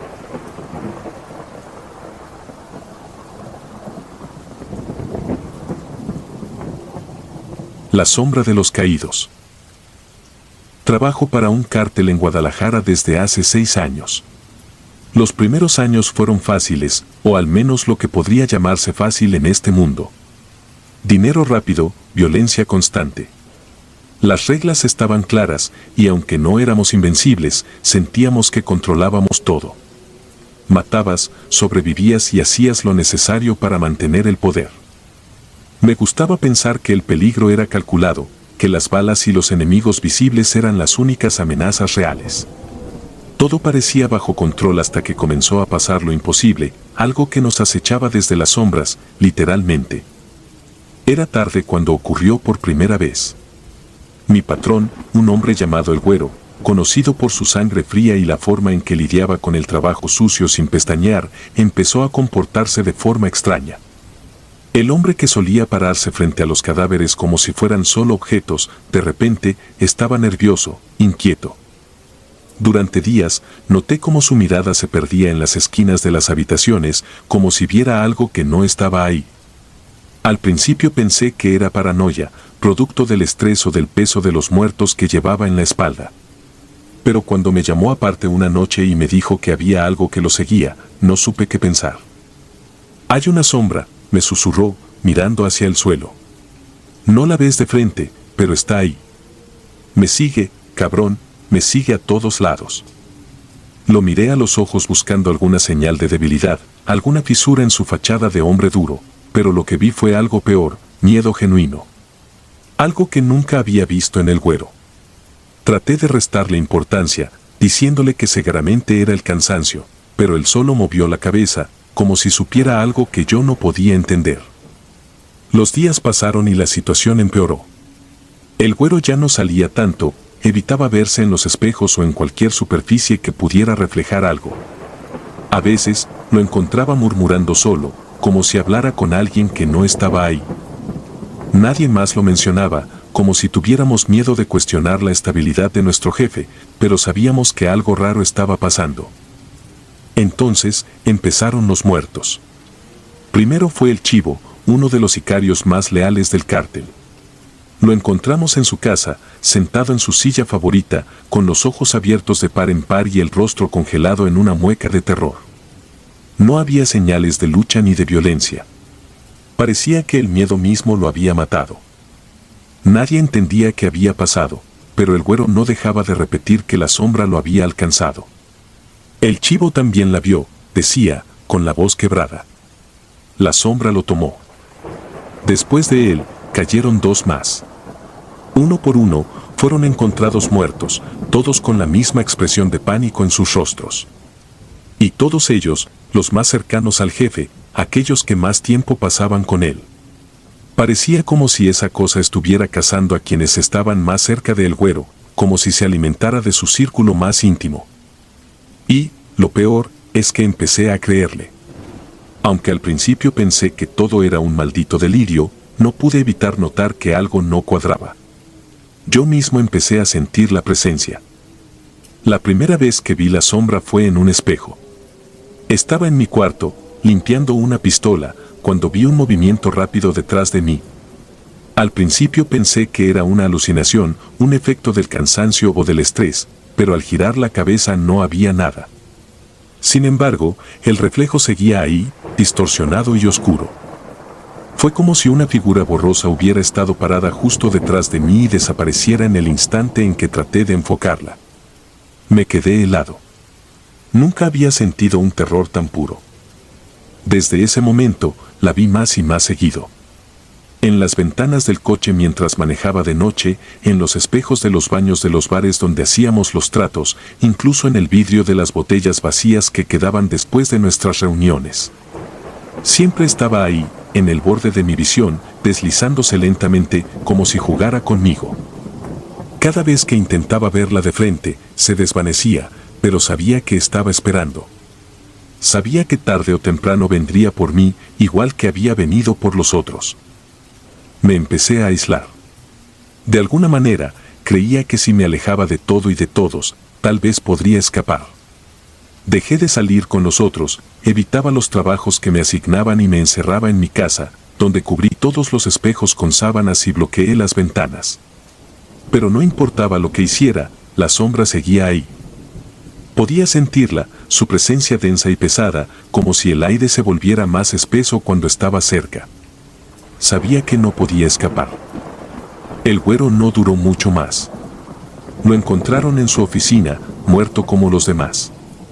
La sombra de los caídos. Trabajo para un cártel en Guadalajara desde hace seis años. Los primeros años fueron fáciles, o al menos lo que podría llamarse fácil en este mundo. Dinero rápido, violencia constante. Las reglas estaban claras, y aunque no éramos invencibles, sentíamos que controlábamos todo. Matabas, sobrevivías y hacías lo necesario para mantener el poder. Me gustaba pensar que el peligro era calculado, que las balas y los enemigos visibles eran las únicas amenazas reales. Todo parecía bajo control hasta que comenzó a pasar lo imposible, algo que nos acechaba desde las sombras, literalmente. Era tarde cuando ocurrió por primera vez. Mi patrón, un hombre llamado el Güero, conocido por su sangre fría y la forma en que lidiaba con el trabajo sucio sin pestañear, empezó a comportarse de forma extraña. El hombre que solía pararse frente a los cadáveres como si fueran solo objetos, de repente, estaba nervioso, inquieto. Durante días, noté cómo su mirada se perdía en las esquinas de las habitaciones, como si viera algo que no estaba ahí. Al principio pensé que era paranoia, producto del estrés o del peso de los muertos que llevaba en la espalda. Pero cuando me llamó aparte una noche y me dijo que había algo que lo seguía, no supe qué pensar. «Hay una sombra», me susurró, mirando hacia el suelo. «No la ves de frente, pero está ahí. Me sigue, cabrón, me sigue a todos lados». Lo miré a los ojos buscando alguna señal de debilidad, alguna fisura en su fachada de hombre duro, pero lo que vi fue algo peor, miedo genuino. Algo que nunca había visto en el Güero. Traté de restarle importancia, diciéndole que seguramente era el cansancio, pero él solo movió la cabeza, como si supiera algo que yo no podía entender. Los días pasaron y la situación empeoró. El Güero ya no salía tanto, evitaba verse en los espejos o en cualquier superficie que pudiera reflejar algo. A veces, lo encontraba murmurando solo, como si hablara con alguien que no estaba ahí. Nadie más lo mencionaba, como si tuviéramos miedo de cuestionar la estabilidad de nuestro jefe, pero sabíamos que algo raro estaba pasando. Entonces, empezaron los muertos. Primero fue el Chivo, uno de los sicarios más leales del cártel. Lo encontramos en su casa, sentado en su silla favorita, con los ojos abiertos de par en par y el rostro congelado en una mueca de terror. No había señales de lucha ni de violencia. Parecía que el miedo mismo lo había matado. Nadie entendía qué había pasado, pero el Güero no dejaba de repetir que la sombra lo había alcanzado. El Chivo también la vio, decía, con la voz quebrada. La sombra lo tomó. Después de él, cayeron dos más. Uno por uno, fueron encontrados muertos, todos con la misma expresión de pánico en sus rostros. Y todos ellos, los más cercanos al jefe, aquellos que más tiempo pasaban con él. Parecía como si esa cosa estuviera cazando a quienes estaban más cerca de El Güero, como si se alimentara de su círculo más íntimo. Y, lo peor, es que empecé a creerle. Aunque al principio pensé que todo era un maldito delirio, no pude evitar notar que algo no cuadraba. Yo mismo empecé a sentir la presencia. La primera vez que vi la sombra fue en un espejo. Estaba en mi cuarto, limpiando una pistola, cuando vi un movimiento rápido detrás de mí. Al principio pensé que era una alucinación, un efecto del cansancio o del estrés, pero al girar la cabeza no había nada. Sin embargo, el reflejo seguía ahí, distorsionado y oscuro. Fue como si una figura borrosa hubiera estado parada justo detrás de mí y desapareciera en el instante en que traté de enfocarla. Me quedé helado. Nunca había sentido un terror tan puro. Desde ese momento, la vi más y más seguido. En las ventanas del coche mientras manejaba de noche, en los espejos de los baños de los bares donde hacíamos los tratos, incluso en el vidrio de las botellas vacías que quedaban después de nuestras reuniones. Siempre estaba ahí, en el borde de mi visión, deslizándose lentamente, como si jugara conmigo. Cada vez que intentaba verla de frente, se desvanecía, pero sabía que estaba esperando. Sabía que tarde o temprano vendría por mí, igual que había venido por los otros. Me empecé a aislar. De alguna manera, creía que si me alejaba de todo y de todos, tal vez podría escapar. Dejé de salir con los otros, evitaba los trabajos que me asignaban y me encerraba en mi casa, donde cubrí todos los espejos con sábanas y bloqueé las ventanas. Pero no importaba lo que hiciera, la sombra seguía ahí. Podía sentirla, su presencia densa y pesada, como si el aire se volviera más espeso cuando estaba cerca. Sabía que no podía escapar. El güero no duró mucho más. Lo encontraron en su oficina, muerto como los demás.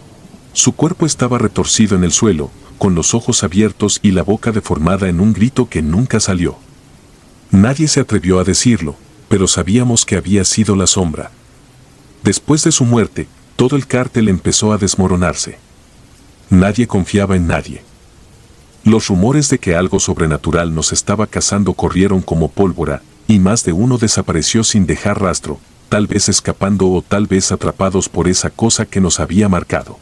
Su cuerpo estaba retorcido en el suelo, con los ojos abiertos y la boca deformada en un grito que nunca salió. Nadie se atrevió a decirlo, pero sabíamos que había sido la sombra. Después de su muerte, todo el cártel empezó a desmoronarse. Nadie confiaba en nadie. Los rumores de que algo sobrenatural nos estaba cazando corrieron como pólvora, y más de uno desapareció sin dejar rastro, tal vez escapando o tal vez atrapados por esa cosa que nos había marcado.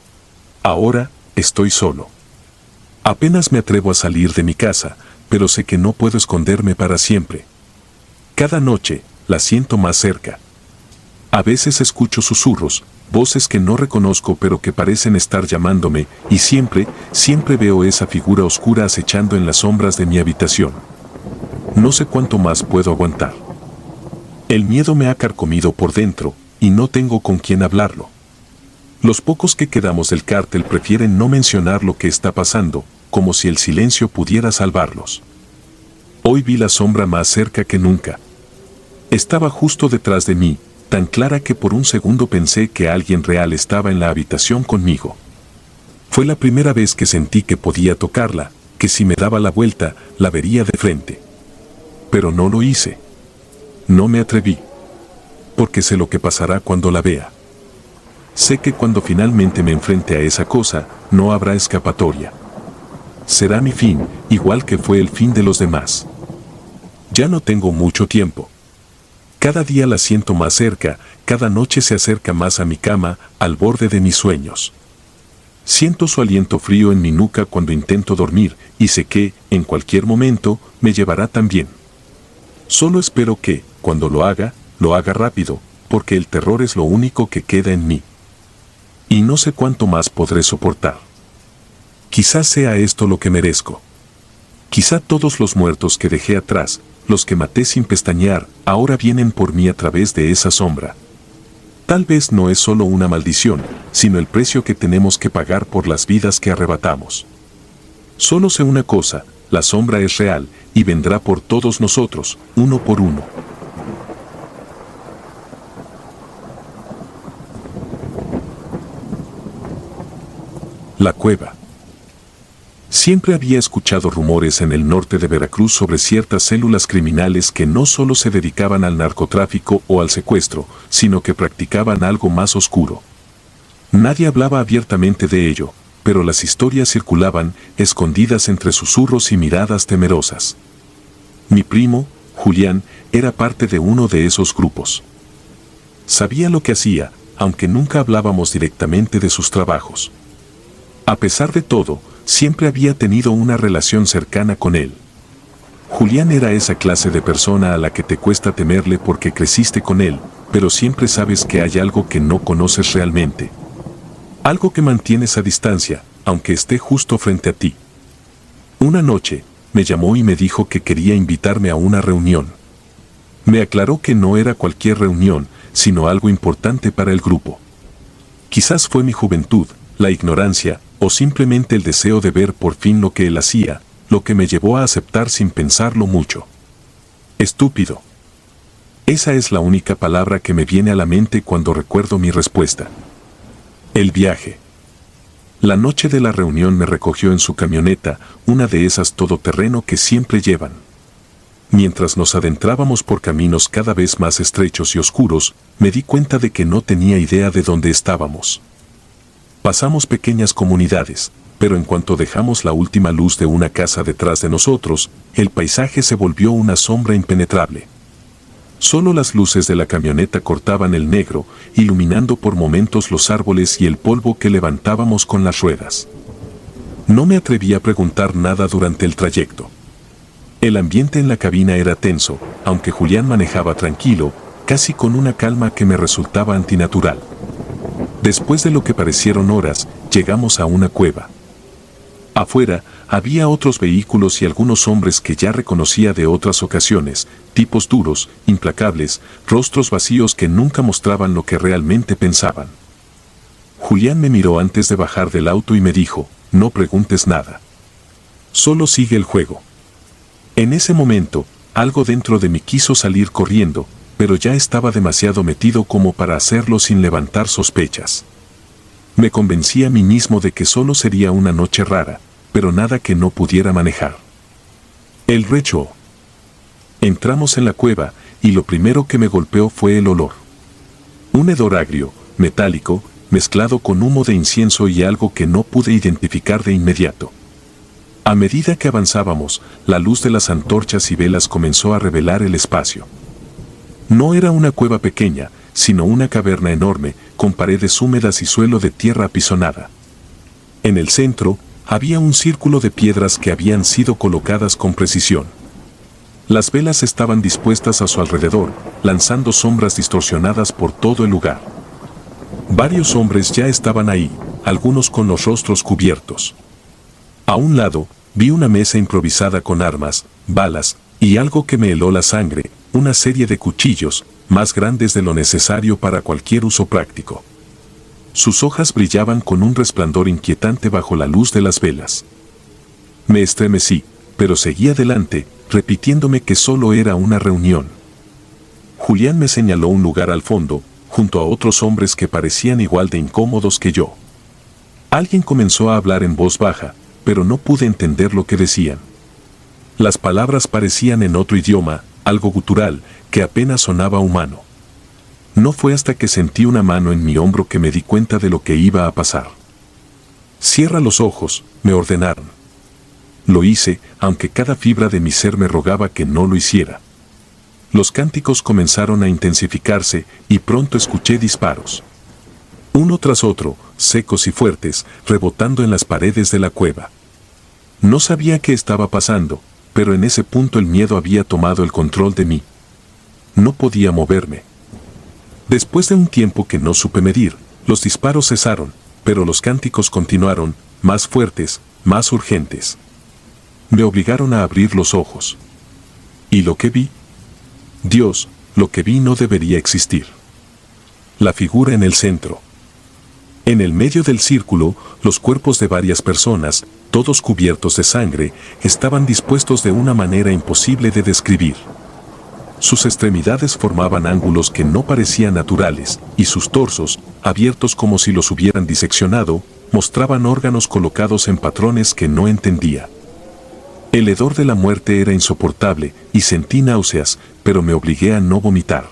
Ahora, estoy solo. Apenas me atrevo a salir de mi casa, pero sé que no puedo esconderme para siempre. Cada noche, la siento más cerca. A veces escucho susurros, voces que no reconozco pero que parecen estar llamándome, y siempre, siempre veo esa figura oscura acechando en las sombras de mi habitación. No sé cuánto más puedo aguantar. El miedo me ha carcomido por dentro, y no tengo con quién hablarlo. Los pocos que quedamos del cártel prefieren no mencionar lo que está pasando, como si el silencio pudiera salvarlos. Hoy vi la sombra más cerca que nunca. Estaba justo detrás de mí, tan clara que por un segundo pensé que alguien real estaba en la habitación conmigo. Fue la primera vez que sentí que podía tocarla, que si me daba la vuelta, la vería de frente. Pero no lo hice. No me atreví. Porque sé lo que pasará cuando la vea. Sé que cuando finalmente me enfrente a esa cosa, no habrá escapatoria. Será mi fin, igual que fue el fin de los demás. Ya no tengo mucho tiempo. Cada día la siento más cerca, cada noche se acerca más a mi cama, al borde de mis sueños. Siento su aliento frío en mi nuca cuando intento dormir, y sé que, en cualquier momento, me llevará también. Solo espero que, cuando lo haga, lo haga rápido, porque el terror es lo único que queda en mí. Y no sé cuánto más podré soportar. Quizás sea esto lo que merezco. Quizá todos los muertos que dejé atrás, los que maté sin pestañear, ahora vienen por mí a través de esa sombra. Tal vez no es solo una maldición, sino el precio que tenemos que pagar por las vidas que arrebatamos. Solo sé una cosa, la sombra es real, y vendrá por todos nosotros, uno por uno. La cueva. Siempre había escuchado rumores en el norte de Veracruz sobre ciertas células criminales que no solo se dedicaban al narcotráfico o al secuestro, sino que practicaban algo más oscuro. Nadie hablaba abiertamente de ello, pero las historias circulaban, escondidas entre susurros y miradas temerosas. Mi primo, Julián, era parte de uno de esos grupos. Sabía lo que hacía, aunque nunca hablábamos directamente de sus trabajos. A pesar de todo, siempre había tenido una relación cercana con él. Julián era esa clase de persona a la que te cuesta temerle porque creciste con él, pero siempre sabes que hay algo que no conoces realmente. Algo que mantienes a distancia, aunque esté justo frente a ti. Una noche, me llamó y me dijo que quería invitarme a una reunión. Me aclaró que no era cualquier reunión, sino algo importante para el grupo. Quizás fue mi juventud, la ignorancia, o simplemente el deseo de ver por fin lo que él hacía, lo que me llevó a aceptar sin pensarlo mucho. Estúpido. Esa es la única palabra que me viene a la mente cuando recuerdo mi respuesta. El viaje. La noche de la reunión me recogió en su camioneta, una de esas todoterreno que siempre llevan. Mientras nos adentrábamos por caminos cada vez más estrechos y oscuros, me di cuenta de que no tenía idea de dónde estábamos. Pasamos pequeñas comunidades, pero en cuanto dejamos la última luz de una casa detrás de nosotros, el paisaje se volvió una sombra impenetrable. Solo las luces de la camioneta cortaban el negro, iluminando por momentos los árboles y el polvo que levantábamos con las ruedas. No me atreví a preguntar nada durante el trayecto. El ambiente en la cabina era tenso, aunque Julián manejaba tranquilo, casi con una calma que me resultaba antinatural. Después de lo que parecieron horas, llegamos a una cueva. Afuera, había otros vehículos y algunos hombres que ya reconocía de otras ocasiones, tipos duros, implacables, rostros vacíos que nunca mostraban lo que realmente pensaban. Julián me miró antes de bajar del auto y me dijo, no preguntes nada. Solo sigue el juego. En ese momento, algo dentro de mí quiso salir corriendo, pero ya estaba demasiado metido como para hacerlo sin levantar sospechas. Me convencí a mí mismo de que solo sería una noche rara, pero nada que no pudiera manejar. El recho. Entramos en la cueva, y lo primero que me golpeó fue el olor. Un hedor agrio, metálico, mezclado con humo de incienso y algo que no pude identificar de inmediato. A medida que avanzábamos, la luz de las antorchas y velas comenzó a revelar el espacio. No era una cueva pequeña, sino una caverna enorme, con paredes húmedas y suelo de tierra apisonada. En el centro, había un círculo de piedras que habían sido colocadas con precisión. Las velas estaban dispuestas a su alrededor, lanzando sombras distorsionadas por todo el lugar. Varios hombres ya estaban ahí, algunos con los rostros cubiertos. A un lado, vi una mesa improvisada con armas, balas, y algo que me heló la sangre, una serie de cuchillos, más grandes de lo necesario para cualquier uso práctico. Sus hojas brillaban con un resplandor inquietante bajo la luz de las velas. Me estremecí, pero seguí adelante, repitiéndome que solo era una reunión. Julián me señaló un lugar al fondo, junto a otros hombres que parecían igual de incómodos que yo. Alguien comenzó a hablar en voz baja, pero no pude entender lo que decían. Las palabras parecían en otro idioma, algo gutural, que apenas sonaba humano. No fue hasta que sentí una mano en mi hombro que me di cuenta de lo que iba a pasar. Cierra los ojos, me ordenaron. Lo hice, aunque cada fibra de mi ser me rogaba que no lo hiciera. Los cánticos comenzaron a intensificarse y pronto escuché disparos. Uno tras otro, secos y fuertes, rebotando en las paredes de la cueva. No sabía qué estaba pasando, pero en ese punto el miedo había tomado el control de mí. No podía moverme. Después de un tiempo que no supe medir, los disparos cesaron, pero los cánticos continuaron, más fuertes, más urgentes. Me obligaron a abrir los ojos. ¿Y lo que vi? Dios, lo que vi no debería existir. La figura en el centro. En el medio del círculo, los cuerpos de varias personas, todos cubiertos de sangre, estaban dispuestos de una manera imposible de describir. Sus extremidades formaban ángulos que no parecían naturales, y sus torsos, abiertos como si los hubieran diseccionado, mostraban órganos colocados en patrones que no entendía. El hedor de la muerte era insoportable, y sentí náuseas, pero me obligué a no vomitar.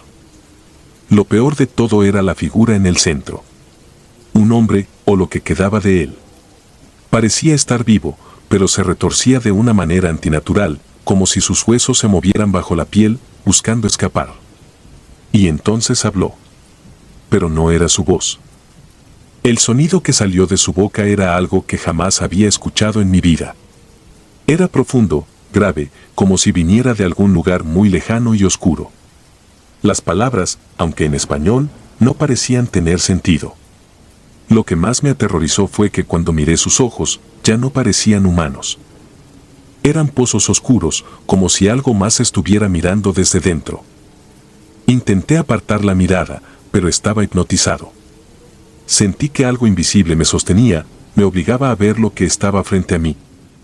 Lo peor de todo era la figura en el centro. Un hombre, o lo que quedaba de él. Parecía estar vivo, pero se retorcía de una manera antinatural, como si sus huesos se movieran bajo la piel, buscando escapar. Y entonces habló. Pero no era su voz. El sonido que salió de su boca era algo que jamás había escuchado en mi vida. Era profundo, grave, como si viniera de algún lugar muy lejano y oscuro. Las palabras, aunque en español, no parecían tener sentido. Lo que más me aterrorizó fue que cuando miré sus ojos, ya no parecían humanos. Eran pozos oscuros, como si algo más estuviera mirando desde dentro. Intenté apartar la mirada, pero estaba hipnotizado. Sentí que algo invisible me sostenía, me obligaba a ver lo que estaba frente a mí.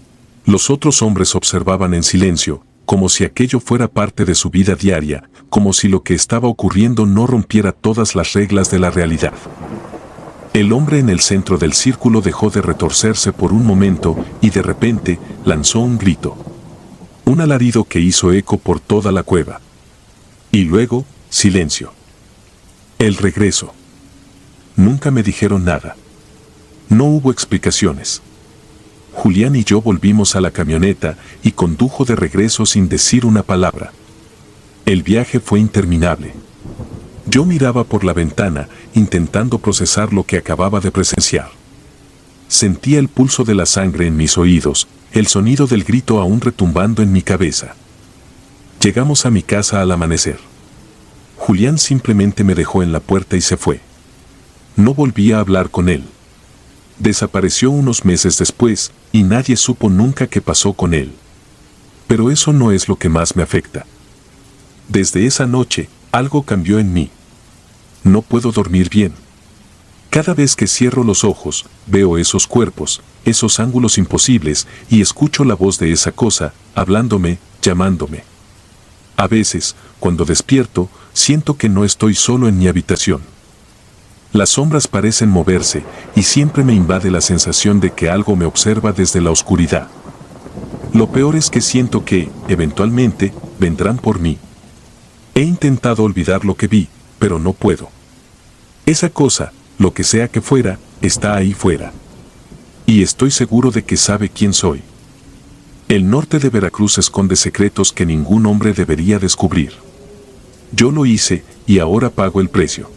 Los otros hombres observaban en silencio, como si aquello fuera parte de su vida diaria, como si lo que estaba ocurriendo no rompiera todas las reglas de la realidad. El hombre en el centro del círculo dejó de retorcerse por un momento y de repente lanzó un grito. Un alarido que hizo eco por toda la cueva. Y luego, silencio. El regreso. Nunca me dijeron nada. No hubo explicaciones. Julián y yo volvimos a la camioneta y condujo de regreso sin decir una palabra. El viaje fue interminable. Yo miraba por la ventana, intentando procesar lo que acababa de presenciar. Sentía el pulso de la sangre en mis oídos, el sonido del grito aún retumbando en mi cabeza. Llegamos a mi casa al amanecer. Julián simplemente me dejó en la puerta y se fue. No volví a hablar con él. Desapareció unos meses después, y nadie supo nunca qué pasó con él. Pero eso no es lo que más me afecta. Desde esa noche, algo cambió en mí. No puedo dormir bien. Cada vez que cierro los ojos, veo esos cuerpos, esos ángulos imposibles, y escucho la voz de esa cosa, hablándome, llamándome. A veces, cuando despierto, siento que no estoy solo en mi habitación. Las sombras parecen moverse, y siempre me invade la sensación de que algo me observa desde la oscuridad. Lo peor es que siento que, eventualmente, vendrán por mí. He intentado olvidar lo que vi, pero no puedo. Esa cosa, lo que sea que fuera, está ahí fuera. Y estoy seguro de que sabe quién soy. El norte de Veracruz esconde secretos que ningún hombre debería descubrir. Yo lo hice, y ahora pago el precio.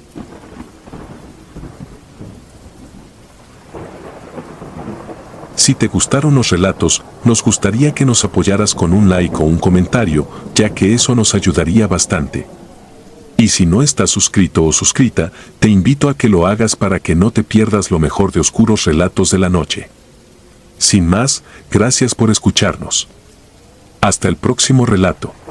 Si te gustaron los relatos, nos gustaría que nos apoyaras con un like o un comentario, ya que eso nos ayudaría bastante. Y si no estás suscrito o suscrita, te invito a que lo hagas para que no te pierdas lo mejor de Oscuros Relatos de la Noche. Sin más, gracias por escucharnos. Hasta el próximo relato.